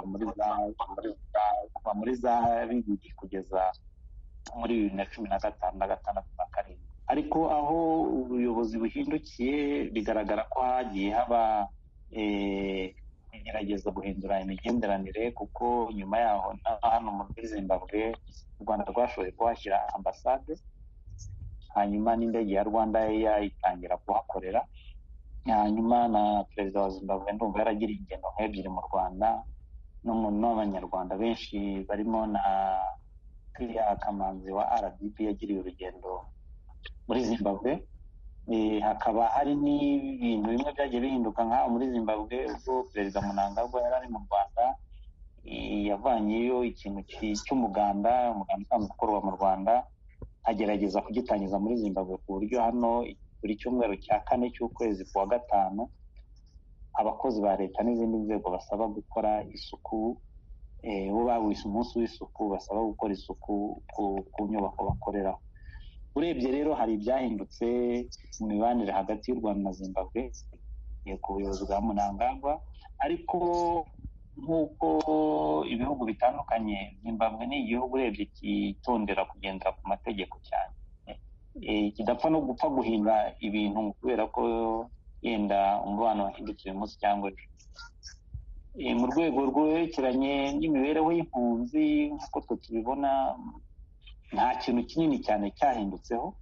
kuva muri za bibiri kugeza muri 2015 na 2016. Ariko aho ubuyobozi buhindukiye bigaragara ko hagiye haba igerageza guhindura imigenderanire, kuko nyuma yaho hano muri Zimbabwe u Rwanda rwashoboye kuhashyira ambasade, hanyuma n'indege ya Rwanda Air itangira kuhakorera, hanyuma na perezida wa Zimbabwe ndumva yaragiriye ingendo nk'ebyiri mu Rwanda n'abanyarwanda benshi barimo na Kiriya Kamanzi wa RDP yagiriye urugendo muri Zimbabwe. Hakaba hari n'ibintu bimwe byagiye bihinduka nk'aho muri Zimbabwe ubwo perezida Mnangagwa yari ari mu Rwanda yavanyeyo ikintu cy'umuganda usanzwe ukorwa mu Rwanda, agerageza kugitangiza muri Zimbabwe ku buryo hano buri cyumweru cya 4 cy'ukwezi kwa 5 abakozi ba leta n'izindi nzego basaba gukora isuku bo bawise umunsi w'isuku, basaba gukora isuku ku nyubako bakoreraho. Urebye rero hari ibyahindutse mu mibanire hagati y'u Rwanda na Zimbabwe ku buyobozi bwa Mnangagwa, ariko nk'uko ibihugu bitandukanye, Zimbabwe ni igihugu urebye kitondera kugendera ku mategeko cyane, kidapfa no gupfa guhindura ibintu kubera ko yenda umubano wahindutse uyu munsi cyangwa ejo. Mu rwego rwerekeranye n'imibereho y'impunzi nk'uko twe tubibona, nta kintu kinini cyane cyahindutseho.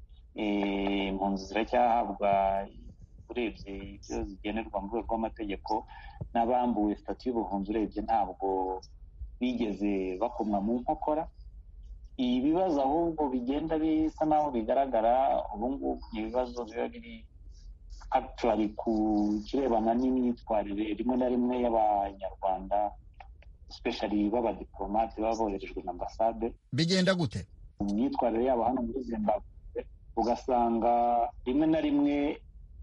Impunzi ziracyahabwa, urebye ibyo zigenerwa mu rwego rw'amategeko, n'abambuwe sitati y'ubuhunzi urebye ntabwo bigeze bakomwa mu nkokora. Ibibazo ahubwo bigenda bisa naho bigaragara ubu ngubu ni ibibazo biba biri actually ku kirebana n'imyitwarire rimwe na rimwe y'Abanyarwanda, especially b'abadiplomate baba boherejwe na ambasade. Bigenda gute mu myitwarire yabo hano muri Zimbabwe? Ugasanga rimwe na rimwe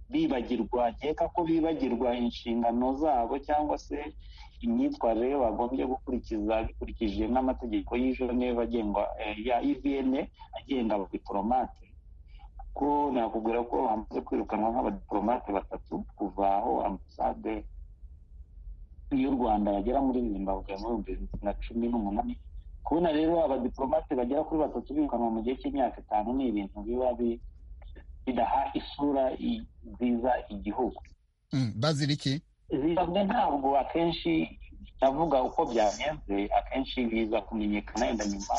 nkeka ko bibagirwa inshingano zabo cyangwa se imyitwarire bagombye gukurikiza bikurikije n'amategeko y'i Geneve ya IVN agenga abadiplomate. Ko nakubwira ko hamaze kwirukanwa nk'abadiplomate 3 kuva aho ambasade y'u Rwanda yagera muri Zimbabwe mu 2018. Kubona rero abadiplomate bagera kuri 3 birukanwa mu gihe cy'imyaka 5 ni ibintu biba bidaha isura nziza igihugu. Bazira iki? Zimbabwe ntabwo akenshi ndavuga uko byagenze, akenshi biza kumenyekana yenda nyuma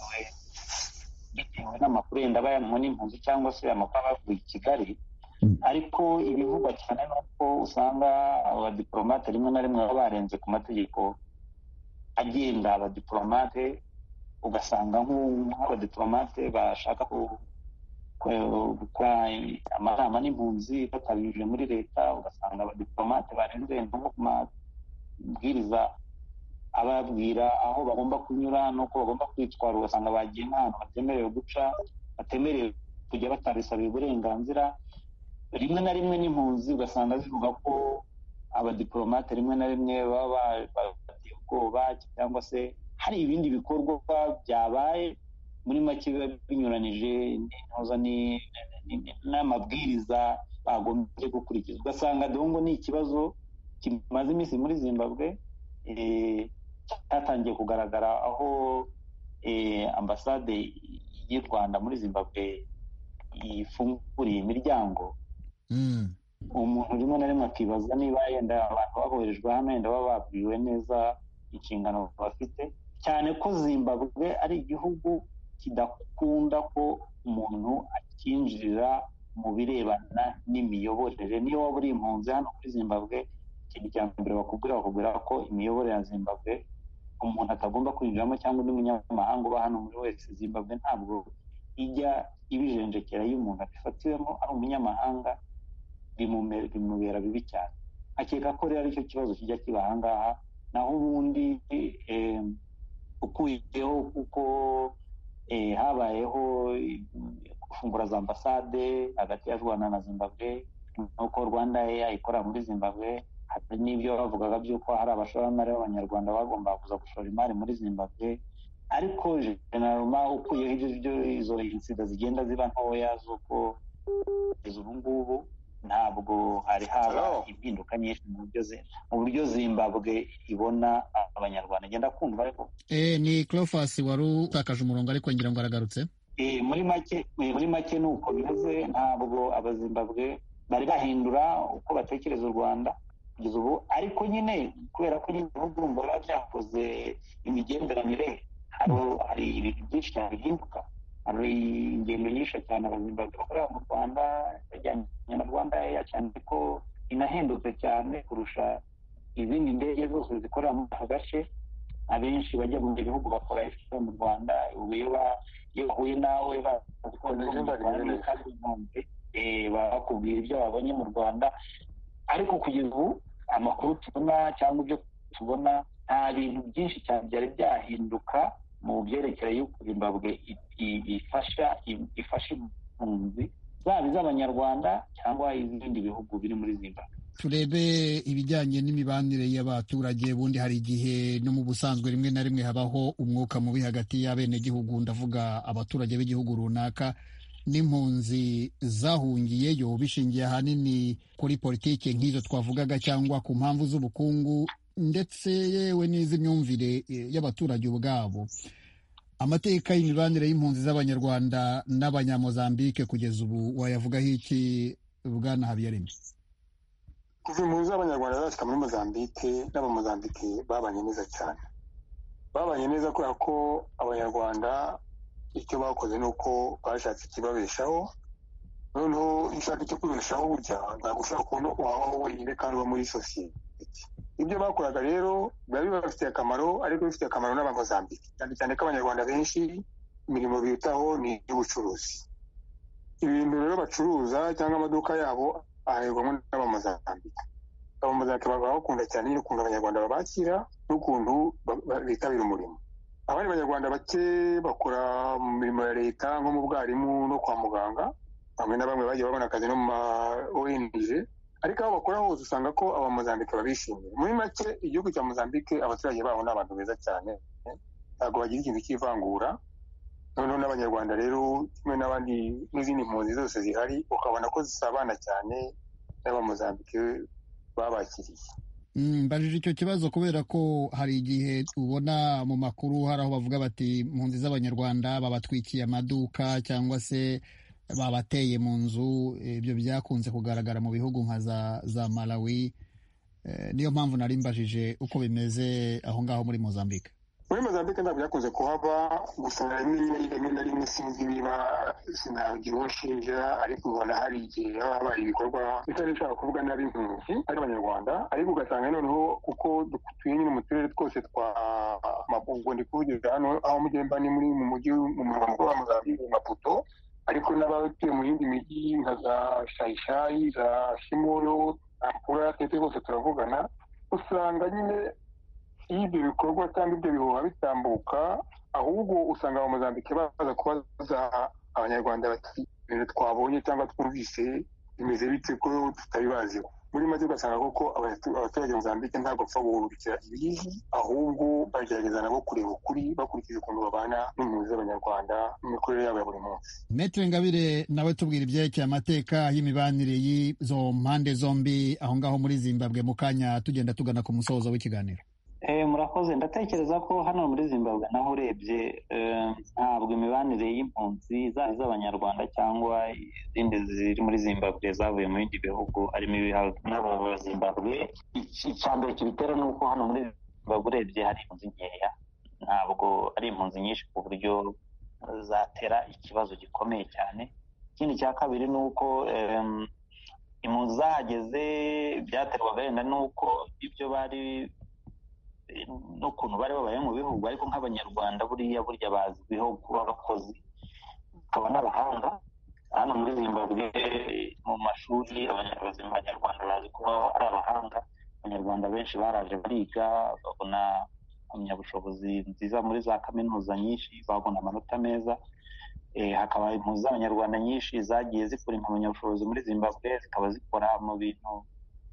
bitewe n'amakuru yenda bayanwa n'impunzi cyangwa se amakuru avuye i Kigali. Ariko ibivugwa cyane nuko usanga abadiplomate rimwe na rimwe baba barenze ku mategeko agenga abadiplomate, ugasanga nk'abadiplomate bashaka gukora amanama n'impunzi batabije muri leta, ugasanga abadiplomate barenze nko ku mabwiriza ababwira aho bagomba kunyura n'uko bagomba kwitwara, ugasanga bagiye nk'ahantu batemerewe guca, batemerewe kujya batabisabiye uburenganzira. Rimwe na rimwe n'impunzi ugasanga zivuga ko abadiplomate rimwe na rimwe baba bateye ubwoba cyangwa se hari ibindi bikorwa byabaye muri make biba binyuranije n'amabwiriza bagombye gukurikiza. Ugasanga dongo ni ikibazo kimaze iminsi muri Zimbabwe, cyatangiye kugaragara aho ambasade y'u Rwanda muri Zimbabwe ifunguriye imiryango. Umuntu rimwe na rimwe akibaza niba yenda abantu baboherejwe hano yenda baba babwiwe neza inshingano bafite, cyane ko Zimbabwe ari igihugu kidakunda ko umuntu akinjirira mu birebana n'imiyoborere. Niyo waba uri impunzi hano muri Zimbabwe, ikintu cya mbere bakubwira ko imiyoborere ya Zimbabwe umuntu atagomba kwinjiramo, cyangwa undi munyamahanga uba hano muri wese. Zimbabwe ntabwo ijya ibijenjekera iyo umuntu abifatiwemo ari umunyamahanga, bimubera bibi cyane. Akeka ko rero aricyo kibazo kijya kiba aha ngaha. Naho ubundi ukuyeho kuko habayeho gufungura za ambasade hagati ya Rwanda na Zimbabwe, nuko Rwanda ikorera muri Zimbabwe. Hari n'ibyo bavugaga by'uko hari abashoramari b'Abanyarwanda bagomba kuza gushora imari muri Zimbabwe, ariko generalma ukuyeho izo insida zigenda ziba ntoya z'uko ubu ngubu ntabwo hari haba impinduka nyinshi mu buryo Zimbabwe ibona Abanyarwanda. Genda kumva ariko ni Clofas wari utakaje umurongo ariko ngira ngo aragarutse. Muri make ni uko bimeze. Ntabwo Abazimbabwe bari bahindura uko batekereza u Rwanda kugeza ubu, ariko nyine kubera ko ibihugu biba byakoze imigenderanire, hari ibintu byinshi cyane bihinduka. Hari ingendo nyinshi cyane Abazimbabwe bakorera mu Rwanda bajyanye na Rwanda cyane ko inahendutse cyane kurusha izindi ndege zose zikorera muri aka gace. Abenshi bajya mu bihugu bakora mu Rwanda, iyo bahuye nawe bakubwira ibyo babonye mu Rwanda. Ariko kugeza ubu amakuru tubona cyangwa ibyo tubona, nta bintu byinshi cyane byari byahinduka mu byerekeye y'uko Zimbabwe ifasha impunzi zaba iz'Abanyarwanda cyangwa iz'ibindi bihugu biri muri Zimbabwe. turebe ibijyanye n'imibanire y'abaturage. Bundi hari igihe no mu busanzwe rimwe na rimwe habaho umwuka mubi hagati y'abenegihugu, ndavuga abaturage b'igihugu runaka n'impunzi zahungiyeyo, bishingiye ahanini kuri politiki nk'izo twavugaga cyangwa ku mpamvu z'ubukungu ndetse yewe n'iz'imyumvire y'abaturage ubwabo. Amateka y'imibanire y'impunzi z'abanyarwanda n'abanyamozambike kugeza ubu wayavugaho iki, Bwana Habiyaremye? Kuva impunzi z'abanyarwanda zashyika muri Mozambike, n'abamozambike babanye neza cyane, babanye neza kubera ko abanyarwanda icyo bakoze ni uko bashatse ikibabeshaho. Noneho iyo ushaka icyo kwibeshaho burya ntabwo ushobora kubona wabaho wenyine kandi uba muri sosiyete. Ibyo bakoraga rero biba bibafitiye akamaro, ariko bifitiye akamaro n'abamozambike, cyane cyane ko abanyarwanda benshi imirimo bitaho ni iy'ubucuruzi. Ibintu rero bacuruza cyangwa amaduka yabo aherwamo n'abamozambike. Abamozambike bakunda cyane n'ukuntu abanyarwanda babakira n'ukuntu bitabira umurimo. Abandi banyarwanda bake bakora mu mirimo ya leta nko mu bwarimu no kwa muganga, bamwe na bamwe bagiye babona akazi no mu ma ONG, ariko aho bakora hose usanga ko abamozambike babishimiye. Muri make igihugu cya Mozambike abaturage baho ni abantu beza cyane, ntabwo bagira ikintu cy'ivangura. Noneho n'abanyarwanda rero kimwe n'abandi n'izindi mpunzi zose zihari ukabona ko zisabana cyane n'abamozambike babakiriye. Mbajije icyo kibazo kubera ko hari igihe ubona mu makuru hari aho bavuga bati impunzi z'abanyarwanda babatwikiye amaduka cyangwa se babateye mu nzu. Ibyo byakunze kugaragara mu bihugu nka za Malawi. Niyo mpamvu nari mbajije uko bimeze aho ngaho muri Mozambike. Muri Mozambike ntabwo byakunze kuhaba, gusa rimwe na rimwe sinzi niba sinagira uwo nshinja, ariko ubona hari igihe haba habaye ibikorwa bitari bishaka kuvuga nabi impunzi ari abanyarwanda, ariko ugasanga noneho kuko dutuye nyine mu turere twose twa Maputo, ndi kuvugira hano aho mugenda ni muri mu mujyi mu murwa mukuru wa Mozambike Maputo, ariko n'abatuye mu yindi mijyi nka za Shayishayi, za Shimoyo, Ampura, twese bose turavugana, usanga nyine iyo ibyo bikorwa cyangwa ibyo bihuha bitambuka, ahubwo usanga abamozambike baza kubaza abanyarwanda bati ibintu twabonye cyangwa twumvise bimeze bite ko tutabibaziho. Muri make ugasanga koko abaturage Mozambike ntabwo bapfa guhurukira ibizi, ahubwo bagerageza nabo kureba ukuri bakurikije ukuntu babana n'impunzi z'abanyarwanda n'imikorere yabo ya buri munsi. Maître Ingabire, nawe tubwira ibyerekeye amateka y'imibanire y'izo mpande zombi aho ngaho muri Zimbabwe, mu kanya tugenda tugana ku musozo w'ikiganiro. Murakoze. Ndatekereza ko hano muri Zimbabwe naho urebye ntabwo imibanire y'impunzi zaba iz'abanyarwanda cyangwa izindi ziri muri Zimbabwe zavuye mu bindi bihugu ari mibi n'abo Zimbabwe. Icya mbere kibitera ni uko hano muri Zimbabwe urebye hari impunzi nkeya, ntabwo ari impunzi nyinshi ku buryo zatera ikibazo gikomeye cyane. Ikindi cya kabiri ni uko impunzi zahageze byaterwaga wenda n'uko ibyo bari n'ukuntu bari babaye mu bihugu, ariko nk'abanyarwanda burya bazwiho kuba abakozi bakaba n'abahanga. Hano muri Zimbabwe mu mashuri abanyarwanda bazi kuba ari abahanga. Abanyarwanda benshi baraje bariga babona impamyabushobozi nziza muri za kaminuza nyinshi, babona amanota meza. Hakaba impunzi z'abanyarwanda nyinshi zagiye zikora impamyabushobozi muri Zimbabwe, zikaba zikora mu bintu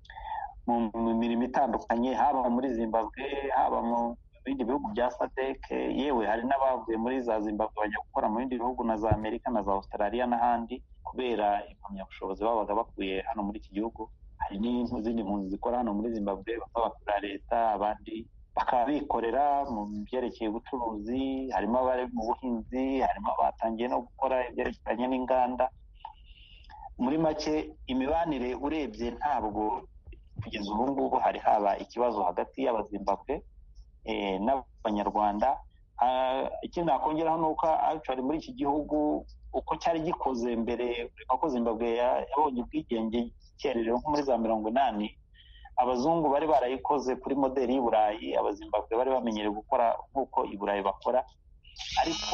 mu mirimo itandukanye, haba muri Zimbabwe haba mu bindi bihugu bya SADC. Yewe hari n'abavuye muri za Zimbabwe bajya gukora mu bindi bihugu na za Amerika na za Australia n'ahandi kubera impamyabushobozi babaga bakuye hano muri iki gihugu. Hari n'izindi mpunzi zikora hano muri Zimbabwe bakaba bakorera leta, abandi bakaba bikorera mu byerekeye ubucuruzi, harimo abari mu buhinzi, harimo abatangiye no gukora ibyerekeranye n'inganda. Muri make imibanire urebye ntabwo kugeza ubu ngubu hari haba ikibazo hagati y'abazimbabwe n'abanyarwanda. Ikindi nakongeraho ni uko actually muri iki gihugu uko cyari gikoze mbere, uko Zimbabwe yabonye ubwigenge cyererewe nko muri za 80, abazungu bari barayikoze kuri modeli y'i Burayi, abazimbabwe bari bamenyereye gukora nk'uko i Burayi bakora. Ariko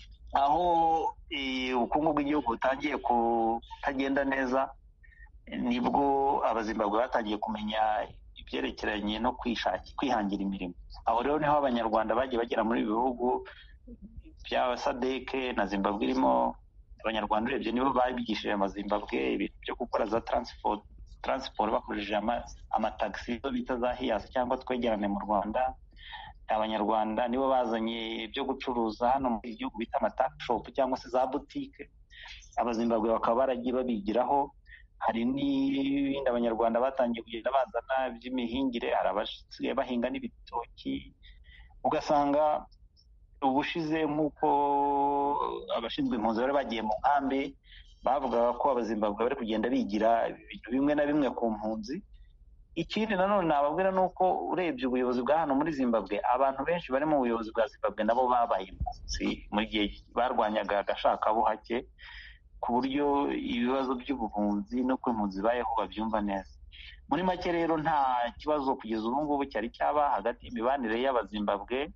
aho ubukungu bw'igihugu butangiye kutagenda neza, nibwo abazimbabwe batangiye kumenya ibyerekeranye no kwihangira imirimo. Aho rero niho abanyarwanda bagiye bagera muri bihugu bya SADC na Zimbabwe irimo. Abanyarwanda urebye nibo babigishije amazimbabwe ibintu byo gukora za transport transport bakoresheje amatagisi bita za hiyasi cyangwa twegerane mu Rwanda. Abanyarwanda nibo bazanye ibyo gucuruza hano mu gihugu bita amatakshopu cyangwa se za butike. Abazimbabwe bakaba baragiye babigiraho. Hari n'ibindi abanyarwanda batangiye kugenda bazana by'imihingire, hari abasigaye bahinga n'ibitoki. Ugasanga ubushize nk'uko abashinzwe impunzi bari bagiye mu nkambi bavugaga ko abazimbabwe bari kugenda bigira ibintu bimwe na bimwe ku mpunzi. Ikindi nanone nababwira ni uko urebye ubuyobozi bwa hano muri Zimbabwe, abantu benshi bari mu buyobozi bwa Zimbabwe nabo babaye impunzi mu gihe barwanyaga agashakabuhake, ku buryo ibibazo by'ubuhunzi no ku impunzi bayeho babyumva neza. Muri make rero nta kibazo kugeza ubu ngubu cyari cyaba hagati y'imibanire y'abazimbabwe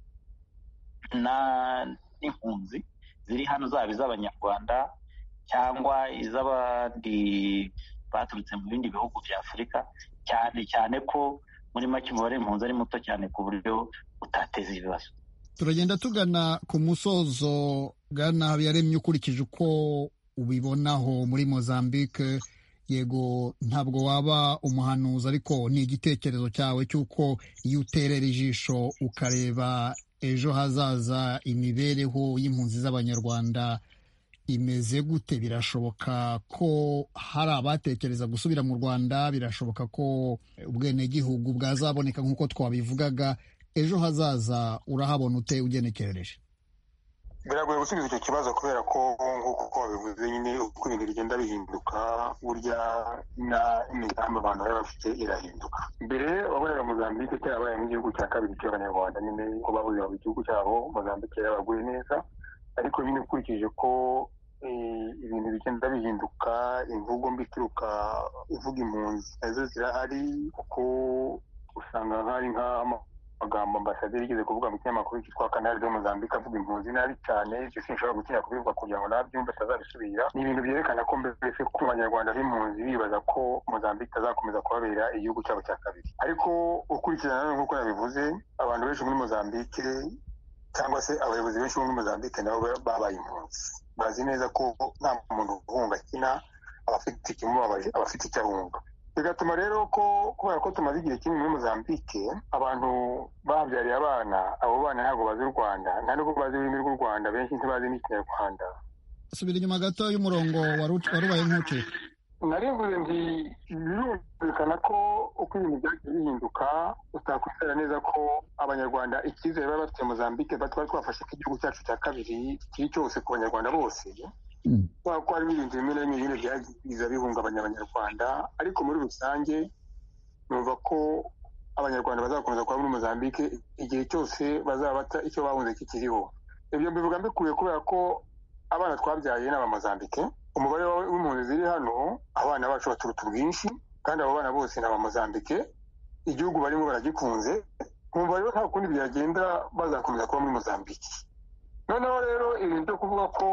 n'impunzi ziri hano, zaba iz'abanyarwanda cyangwa iz'abandi baturutse mu bindi bihugu bya Afurika, cyane cyane ko muri make umubare w'impunzi ari muto cyane ku buryo utateza ibibazo. Turagenda tugana ku musozo. Bwana Habiyaremye, ukurikije uko ubibonaho muri Mozambique, yego ntabwo waba umuhanuzi, ariko ni igitekerezo cyawe cy'uko iyo uterera ijisho ukareba ejo hazaza imibereho y'impunzi z'abanyarwanda imeze gute, birashoboka ko hari abatekereza gusubira mu Rwanda, birashoboka ko ubwenegihugu bwazaboneka nk'uko twabivugaga. Ejo hazaza urahabona ute ugenekereje? Biragoye gusubiza icyo kibazo kubera ko nk'uko babivuze nyine uko ibintu bigenda bihinduka, burya n'imigambi abantu bari bafite irahinduka. Mbere wabonaga Mozambique cyabaye nk'igihugu cya kabiri cy'abanyarwanda, nyine ko babuze mu gihugu cyabo Mozambique yabaguye neza, ariko nyine ukurikije ko ibintu bigenda bihinduka, imvugo mbi ituruka ivuga impunzi nazo zirahari, kuko usanga hari nk'amagambo ambasaderi yigeze kuvuga mu kinyamakuru cyitwa Canal de Mozambique avuga impunzi nabi cyane. Ibyo sinshobora gutinya kubivuga kugira ngo nabyumve atazabisubira. Ni ibintu byerekana ko mbese ko abanyarwanda b'impunzi bibaza ko Mozambique itazakomeza kubabera igihugu cyabo cya kabiri. Ariko ukurikirana nanone nk'uko yabivuze, abantu benshi muri Mozambique cyangwa se abayobozi benshi bo muri Mozambique nabo babaye impunzi, bazi neza ko nta muntu uhunga kina, abafite ikimubabaje, abafite icyo ahunga. Bigatuma rero ko kubera ko tumaze igihe kinini muri Mozambique, abantu babyariye abana, abo bana ntabwo bazi u Rwanda, nta nubwo bazi ururimi rw'u Rwanda, benshi ntibazi n'ikinyarwanda. Subira inyuma gato y'umurongo warubaye nk'ucika. Narivuze nti birumvikana ko uko ibintu byagiye bihinduka, utakwizera neza ko abanyarwanda icyizere baba bafite Mozambique twari twafashe ko igihugu cyacu cya kabiri kiri cyose ku banyarwanda bose, kubera ko hari ibintu bimwe na bimwe nyine byagize bihungabanya abanyarwanda. Ariko muri rusange numva ko abanyarwanda bazakomeza kuba muri Mozambique igihe cyose bazaba bata icyo bahunze kikiriho. Ibyo mbivuga mbikuye kubera ko abana twabyaye ni Abamozambique, umubare w'impunzi ziri hano, abana bacu baturuta ubwinshi, kandi abo bana bose ni Abamozambique, igihugu barimo baragikunze. Nkumva rero nta kundi byagenda bazakomeza kuba muri Mozambique. Noneho rero ibintu byo kuvuga ko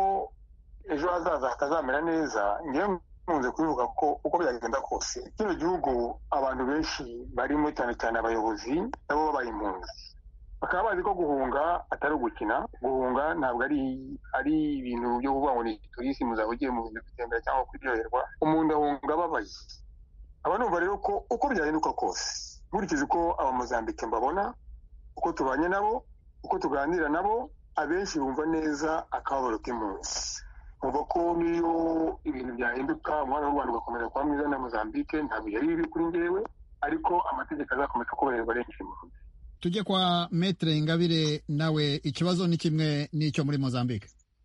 ejo hazaza hatazamera neza, ngewe nkunze kubivuga ko uko byagenda kose kino gihugu abantu benshi barimo, cyane cyane abayobozi nabo babaye impunzi, bakaba bazi ko guhunga atari ugukina. Guhunga ntabwo ari ibintu byo kuvuga ngo ni turisi muzaba ugiye mu bintu gutembera cyangwa kuryoherwa. Umuntu ahunga ababaye. Aba numva rero ko uko byahinduka kose, nkurikije uko Abamozambique mbabona, uko tubanye nabo, uko tuganira nabo, abenshi bumva neza akababaro k'impunzi. Umva ko niyo ibintu byahinduka, umwana w'u Rwanda ugakomeza kuba mwiza na Mozambique, ntabwo yari bibi kuri njyewe, ariko amategeko azakomeza kubahirizwa arengeje impunzi. Tujye kwa Maître Ingabire, nawe ikibazo ni kimwe n'icyo muri Mozambique.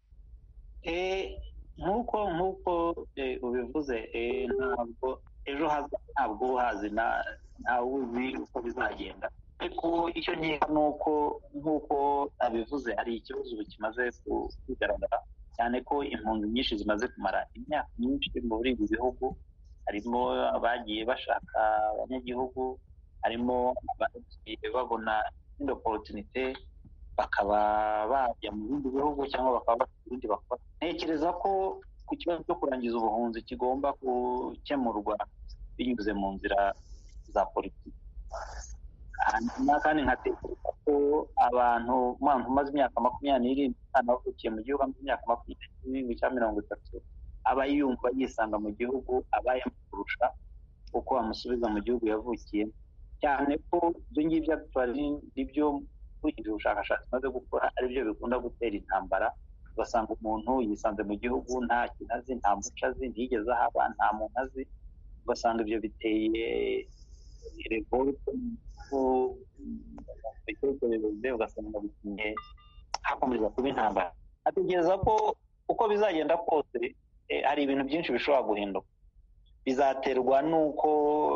Nk'uko ubivuze, ntabwo ejo haza ntabwo uhazi, ntawe uzi uko bizagenda. Ariko icyo nkeka ni uko nk'uko abivuze, hari ikibazo kimaze kugaragara cyane ko impunzi nyinshi zimaze kumara imyaka myinshi muri ibi bihugu. Harimo abagiye bashaka abanyagihugu, harimo abagiye babona indi opportunité bakaba bajya mu bindi bihugu cyangwa bakaba bafite ibindi bakora. Ntekereza ko ku kibazo cyo kurangiza ubuhunzi kigomba gukemurwa binyuze mu nzira za politiki. Kandi nkatekereza ko abantu umaze imyaka 20 bavukiye mu gihugu, imyaka 20 cyangwa 30, aba yumva yisanga mu gihugu abayemo kurusha uko amusubiza mu gihugu yavukiye, cyane ko ibyo ngibyo nibyo ukurikije ubushakashatsi maze gukora ari byo bikunda gutera intambara. Ugasanga umuntu yisanze mu gihugu nta kintu azi, nta muco azi, ntiyigeze ahaba, nta muntu azi. Ugasanga ibyo biteye revolte mu bitekerezo, ugasanga bitumye hakomeza kuba intambara. Atekereza ko uko bizagenda kose hari ibintu byinshi bishobora guhinduka, bizaterwa n'uko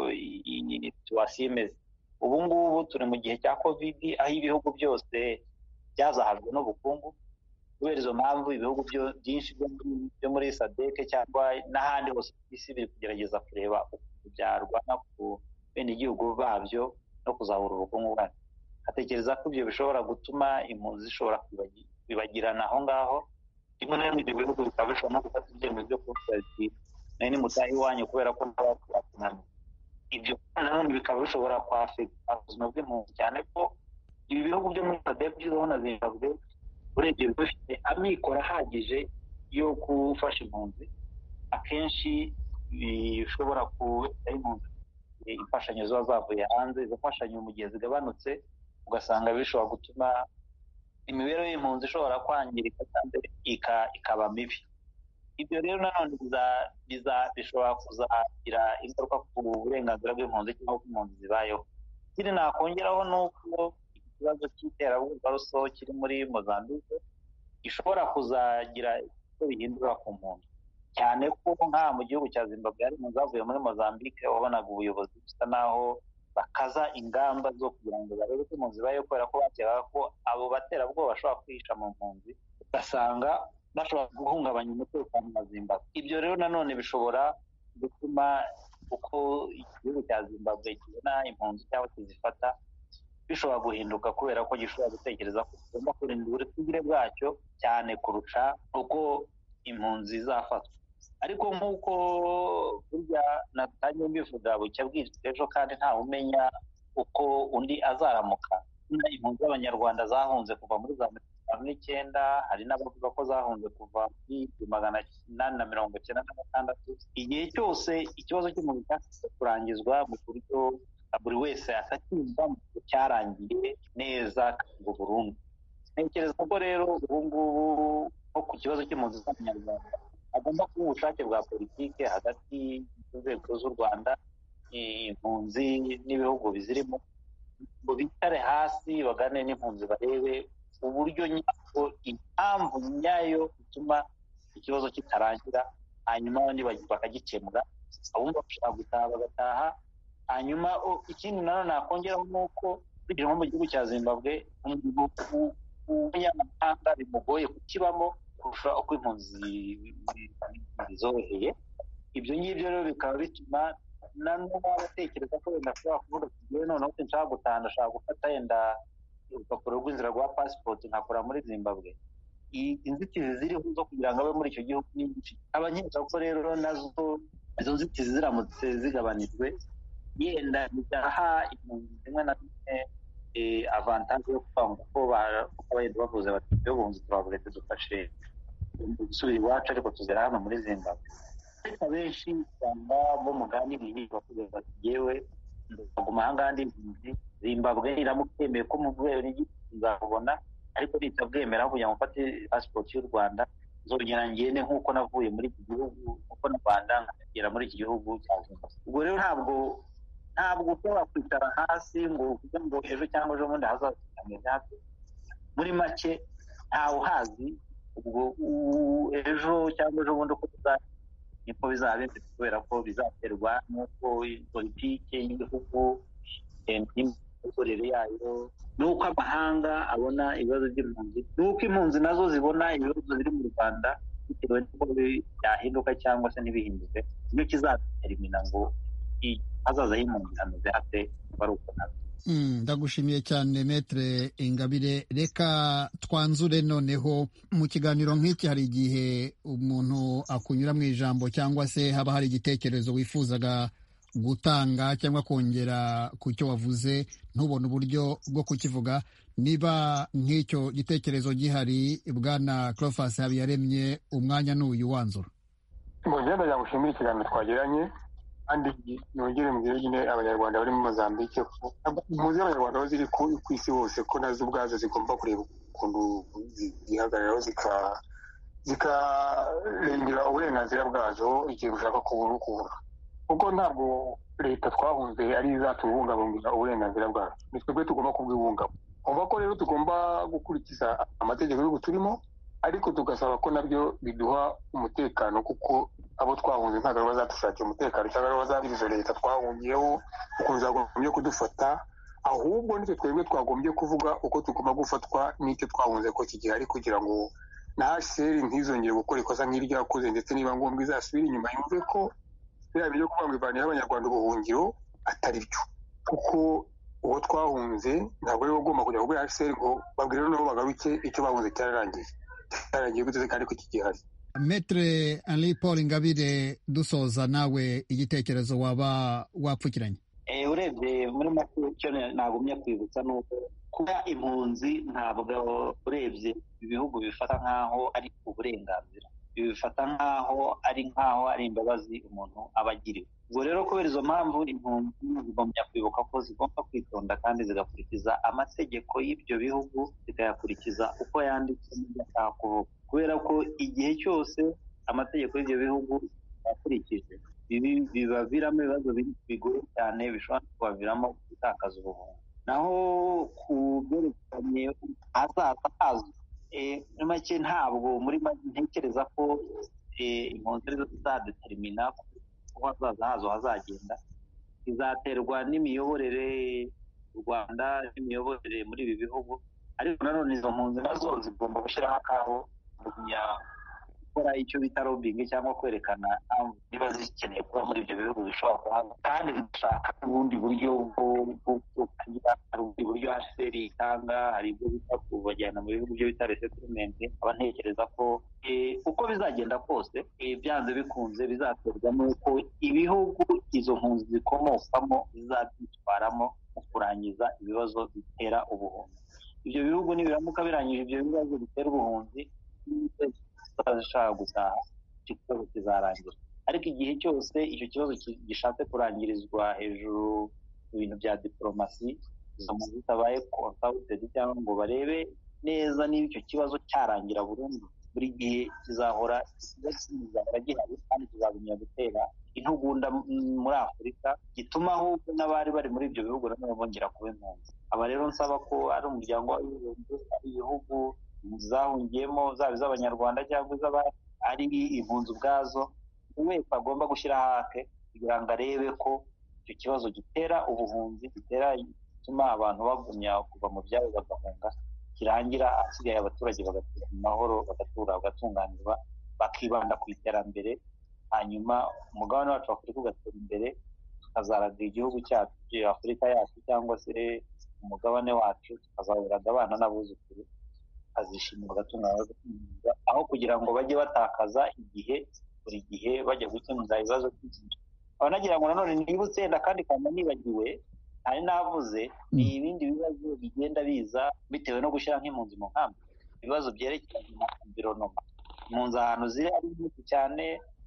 iyi situwasiyo imeze. Ubu ngubu turi mu gihe cya covid, aho ibihugu byose byazahajwe n'ubukungu. Kubera izo mpamvu ibihugu byinshi byo muri SADC cyangwa n'ahandi hose ku isi biri kugerageza kureba ukuntu byarwana ku bene igihugu babyo no kuzahura ubukungu bwabo. Atekereza ko ibyo bishobora gutuma impunzi zishobora kwibagirana aho ngaho. Rimwe na rimwe ibyo bihugu bikaba bishobora no gufata ibyemezo byo kuvuga ati nayo ni mutahe iwanyu kubera ko ntabakunaniye. Ibyo nanone bikaba bishobora kwafekita ubuzima bw'impunzi, cyane ko ibi bihugu byo muri SADC byizeho na Zimbabwe urebye bifite amikoro ahagije yo gufasha impunzi. Akenshi bishobora kuba impunzi imfashanyo ziba zavuye hanze, izo mfashanyo mu gihe zigabanutse ugasanga bishobora gutuma imibereho y'impunzi ishobora kwangirika kandi ikaba mibi. Ibyo rero nanone bishobora kuzagira ingaruka ku burenganzira bw'impunzi cyangwa uko impunzi zibayeho. Ikindi nakongeraho ni uko ikibazo cy'iterabwoba ruso kiri muri Mozambique gishobora kuzagira icyo bihindura ku mpunzi, cyane ko nka mu gihugu cya Zimbabwe hari impunzi zavuye muri Mozambique wabonaga ubuyobozi busa naho bakaza ingamba zo kugira ngo barebe ko impunzi zibayeho, kubera ko bakeka ko abo baterabwoba bashobora kwihisha mu mpunzi, ugasanga bashobora guhungabanya umutekano wa Zimbabwe. Ibyo rero nanone bishobora gutuma uko igihugu cya Zimbabwe kibona impunzi cyangwa kizifata bishobora guhinduka, kubera ko gishobora gutekereza ko tugomba kurinda uburetugire bwacyo cyane kurusha uko impunzi zafatwa. Ariko nk'uko burya natangiye mbivuga bucya bwitwa ejo, kandi ntawe umenya uko undi azaramuka. Impunzi z'Abanyarwanda zahunze kuva muri za 1990, hari n'abavuga ko zahunze kuva muri 1896. Igihe cyose ikibazo cy'impunzi cyashatse kurangizwa mu buryo buri wese atacyumva cyarangiye neza ngo burundu. Ntekereza ko rero ubu ngubu nko ku kibazo cy'impunzi z'Abanyarwanda hagomba kuba ubushake bwa politike hagati y'inzego z'u Rwanda, impunzi n'ibihugu bizirimo, ngo bicare hasi bagane n'impunzi barebe uburyo nyabwo, impamvu nyayo ituma ikibazo kitarangira, hanyuma abandi bakagikemura. Abumva bashaka gutaha bagataha. Hanyuma ikindi nanone nakongeraho ni uko kugira nko mu gihugu cya Zimbabwe umunyamahanga bimugoye kukibamo kurusha uko impunzi zoroheye. Ibyo ngibyo rero bikaba bituma nanone batekereza ko wenda ashobora kuvuga ati yewe noneho nshaka gutaha, ndashaka gufata yenda urupapuro rw'inzira rwa passport nkakora muri Zimbabwe. Inzitizi ziriho zo kugira ngo abe muri icyo gihugu nyinshi. Abanyeshuri ko rero nazo izo nzitizi ziramutse zigabanijwe, yenda bidaha impunzi zimwe na zimwe avantage yo kuvuga ko bayenda bavuze bati iyo bunzi turavuga dufashe gusubira iwacu ariko tuzera hano muri Zimbabwe. Abenshi usanga bo muganiriye bavuga bati yewe ndaguma ahangaha ndi impunzi, Zimbabwe iramukemeye ko mu rwego nzakubona, ariko nitabwemera kugira ngo mfate passport y'u Rwanda nzongera ngende nk'uko navuye muri iki gihugu, uko na Rwanda nkagera muri iki gihugu cya Zimbabwe. Ubwo rero ntabwo ushobora kwicara hasi ngo uvuge ngo ejo cyangwa ejo bundi hazaza hameze hate. Muri make ntawe uhazi ubwo ejo cyangwa ejo bundi uko niko bizaba bimeze, kubera ko bizaterwa n'uko politike y'igihugu, imikorere yayo, n'uko amahanga abona ibibazo by'impunzi, n'uko impunzi nazo zibona ibibazo biri mu Rwanda, bitewe n'uko byahinduka cyangwa se ntibihinduke. Nicyo kizadetermina ngo hazaza h'impunzi hameze hate bari uko nabyo. Ndagushimiye cyane Maître Ingabire. Reka twanzure noneho, mu kiganiro nk'iki hari igihe umuntu akunyura mu ijambo cyangwa se haba hari igitekerezo wifuzaga gutanga cyangwa kongera ku cyo wavuze ntubone uburyo bwo kukivuga. Niba nk'icyo gitekerezo gihari, Bwana Cleophas Habiyaremye, umwanya n'uyu wanzura. Ngenda yagushimira ikiganiro twagiranye. kandi nongere mbwire nyine abanyarwanda bari muri Mozambique ko impunzi z'abanyarwanda aho ziri ku isi hose ko nazo ubwazo zigomba kureba ukuntu zihagararaho zikarengera uburenganzira bwazo igihe bushaka kubura kuko ntabwo leta twahunze ari izatubungabungira uburenganzira bwacu, ni twebwe tugomba kubwibungabunga. Kumva ko rero tugomba gukurikiza amategeko y'ubu turimo, ariko tugasaba ko nabyo biduha umutekano, kuko abo twahunze ntabwo bazadushakira umutekano cyangwa bazabiriza leta twahungiyeho ukuntu zagombye kudufata, ahubwo nitwe twebwe twagombye kuvuga uko tugomba gufatwa n'icyo twahunze ko kigihari, kugira ngo na HCR ntizongere gukora ikosa nk'iryo yakoze, ndetse niba ngombwa izasubira inyuma yumve ko biriya byo kuvuga ngo ivaniye abanyarwanda ubuhungiro atari byo, kuko uwo twahunze ntabwo ari ugomba kujya kuri HCR ngo babwire nabo bagaruke icyo bahunze cyararangiye guteze kandi ko kigihari. Maître Henri Paul Ingabire, dusoza nawe igitekerezo waba wapfukiranye. Urebye muri make icyo nagumye kwibutsa ni uko kuba impunzi ntabwo urebye ibihugu bifata nk'aho ari uburenganzira, bifata nk'aho ari imbabazi umuntu aba agiriwe. Ubwo rero kubera izo mpamvu impunzi zigomba kwibuka ko zigomba kwitonda kandi zigakurikiza amategeko y'ibyo bihugu, zikayakurikiza uko yanditse n'ibyo ashaka kuvuga, kubera ko igihe cyose amategeko y'ibyo bihugu yakurikije bibaviramo ibibazo bigoye cyane bishobora kubaviramo gutakaza ubuhunzi. Naho ku byerekeranye ahazaza hazo, muri make ntabwo muri make ntekereza ko impunzi arizo zizadetermina ko hazaza hazo hazagenda, izaterwa n'imiyoborere u Rwanda n'imiyoborere muri ibi bihugu, ariko nanone izo mpunzi nazo zigomba gushyiraho akabo gukora icyo bita lobbying cyangwa kwerekana niba zikeneye kuba muri ibyo bihugu bishobora kuhaba, kandi zishaka ubundi buryo hari ubundi buryo HCR itanga, hari ibyo bita kubajyana mu bihugu byo bita resettlement. Aba ntekereza ko uko bizagenda kose byanze bikunze bizaterwa n'uko ibihugu izo mpunzi zikomokamo bizabyitwaramo mu kurangiza ibibazo bitera ubuhunzi. Ibyo bihugu nibiramuka birangije ibyo bibazo bitera ubuhunzi, zishaka gutaha icyo kibazo kizarangira, ariko igihe cyose icyo kibazo gishatse kurangirizwa hejuru mu bintu bya diplomasi, izo mpunzi zitabaye consulted cyangwa ngo barebe neza niba icyo kibazo cyarangira burundu, buri gihe kizahora gihari kandi kizagumya gutera intugunda muri Afurika, gituma ahubwo n'abari bari muri ibyo bihugu nanone bongera kuba impunzi. Aba rero nsaba ko ari umuryango w'abibumbye, ari ibihugu zahungiyemo, zaba iz'abanyarwanda cyangwa ari impunzi ubwazo, buri wese agomba gushyira hake kugira ngo arebe ko icyo kibazo gitera ubuhunzi, gituma abantu bagumya kuva mu byabo bagahunga, kirangira ahasigaye abaturage bagatura mu mahoro, bagatura bagatunganirwa, bakibanda ku iterambere, hanyuma umugabane wacu w'Afurika ugatera imbere, tukazaraga igihugu cyacu Afurika yacu cyangwa se umugabane wacu, tukazaburaga abana n'abuzukuru, azishimira bagatunganya, aho kugira ngo bajye batakaza igihe buri gihe bajya gukemura ibibazo byinshi. Abanagira ngo nanone nibutse wenda kandi kandi nibagiwe, hari navuze ni ibindi bibazo bigenda biza bitewe no gushyira nk'impunzi mu nkambi, ibibazo byerekeranye na environment. Impunzi ahantu ziri ari nyinshi cyane,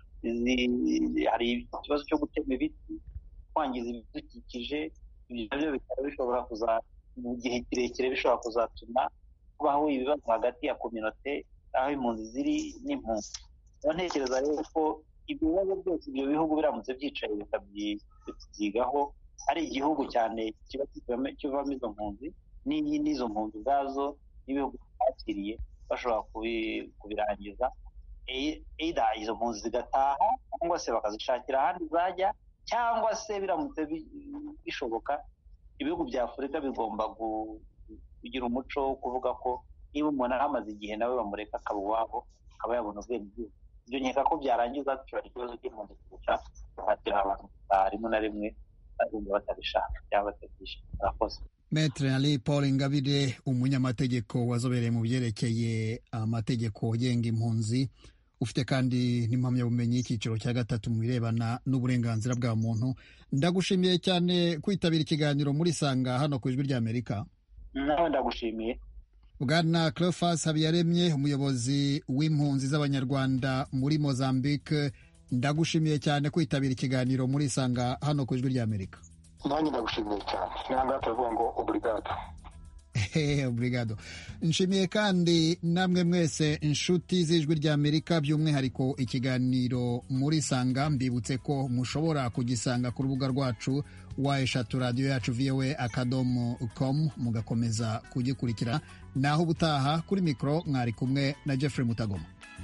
hari ikibazo cyo gutema ibiti, kwangiza ibidukikije, ibyo nabyo bikaba bishobora mu gihe kirekire bishobora kuzatuma kubaho ibibazo hagati ya community aho impunzi ziri n'impunzi. Ntekereza rero ko ibyo bibazo byose ibyo bihugu biramutse byicaye bikabyigaho, ari igihugu cyane kiba kivamo izo mpunzi n'izo mpunzi ubwazo n'ibihugu byakiriye bashobora kubirangiza, either izo mpunzi zigataha cyangwa se bakazishakira ahandi zajya, cyangwa se biramutse bishoboka ibihugu bya Afurika bigomba kugira umuco wo kuvuga ko niba umuntu ahamaze igihe nawe bamureka akaba uwabo, akaba yabona ubwenegihugu. Ibyo nkeka ko byarangiza dushobora ikibazo cy'impunzi kurusha guhatira abantu rimwe na rimwe bumva batabishaka cyangwa batabyishimiye. Murakoze. Maître Henri Paul Ingabire, umunyamategeko wazobereye mu byerekeye amategeko agenga impunzi, ufite kandi n'impamyabumenyi y'icyiciro cya 3 mu birebana n'uburenganzira bwa muntu. Ndagushimiye cyane kwitabira ikiganiro muri Sanga hano ku Ijwi ry'Amerika. Nawe ndagushimiye. Bwana Cleophas Habiyaremye, umuyobozi w'impunzi z'abanyarwanda muri Mozambique, ndagushimiye cyane kwitabira ikiganiro muri Isanga hano ku Ijwi ry'Amerika. Nanjye ndagushimiye cyane. Nanga tuvuga ngo obrigado. Obrigado. Nshimiye kandi namwe mwese inshuti z'Ijwi ry'Amerika, by'umwihariko ikiganiro muri Isanga. Mbibutse ko mushobora kugisanga ku rubuga rwacu eshatu radio yacu voa.com, mugakomeza kugikurikira. Naho ubutaha kuri mikoro mwari kumwe na Jeffrey Mutagoma.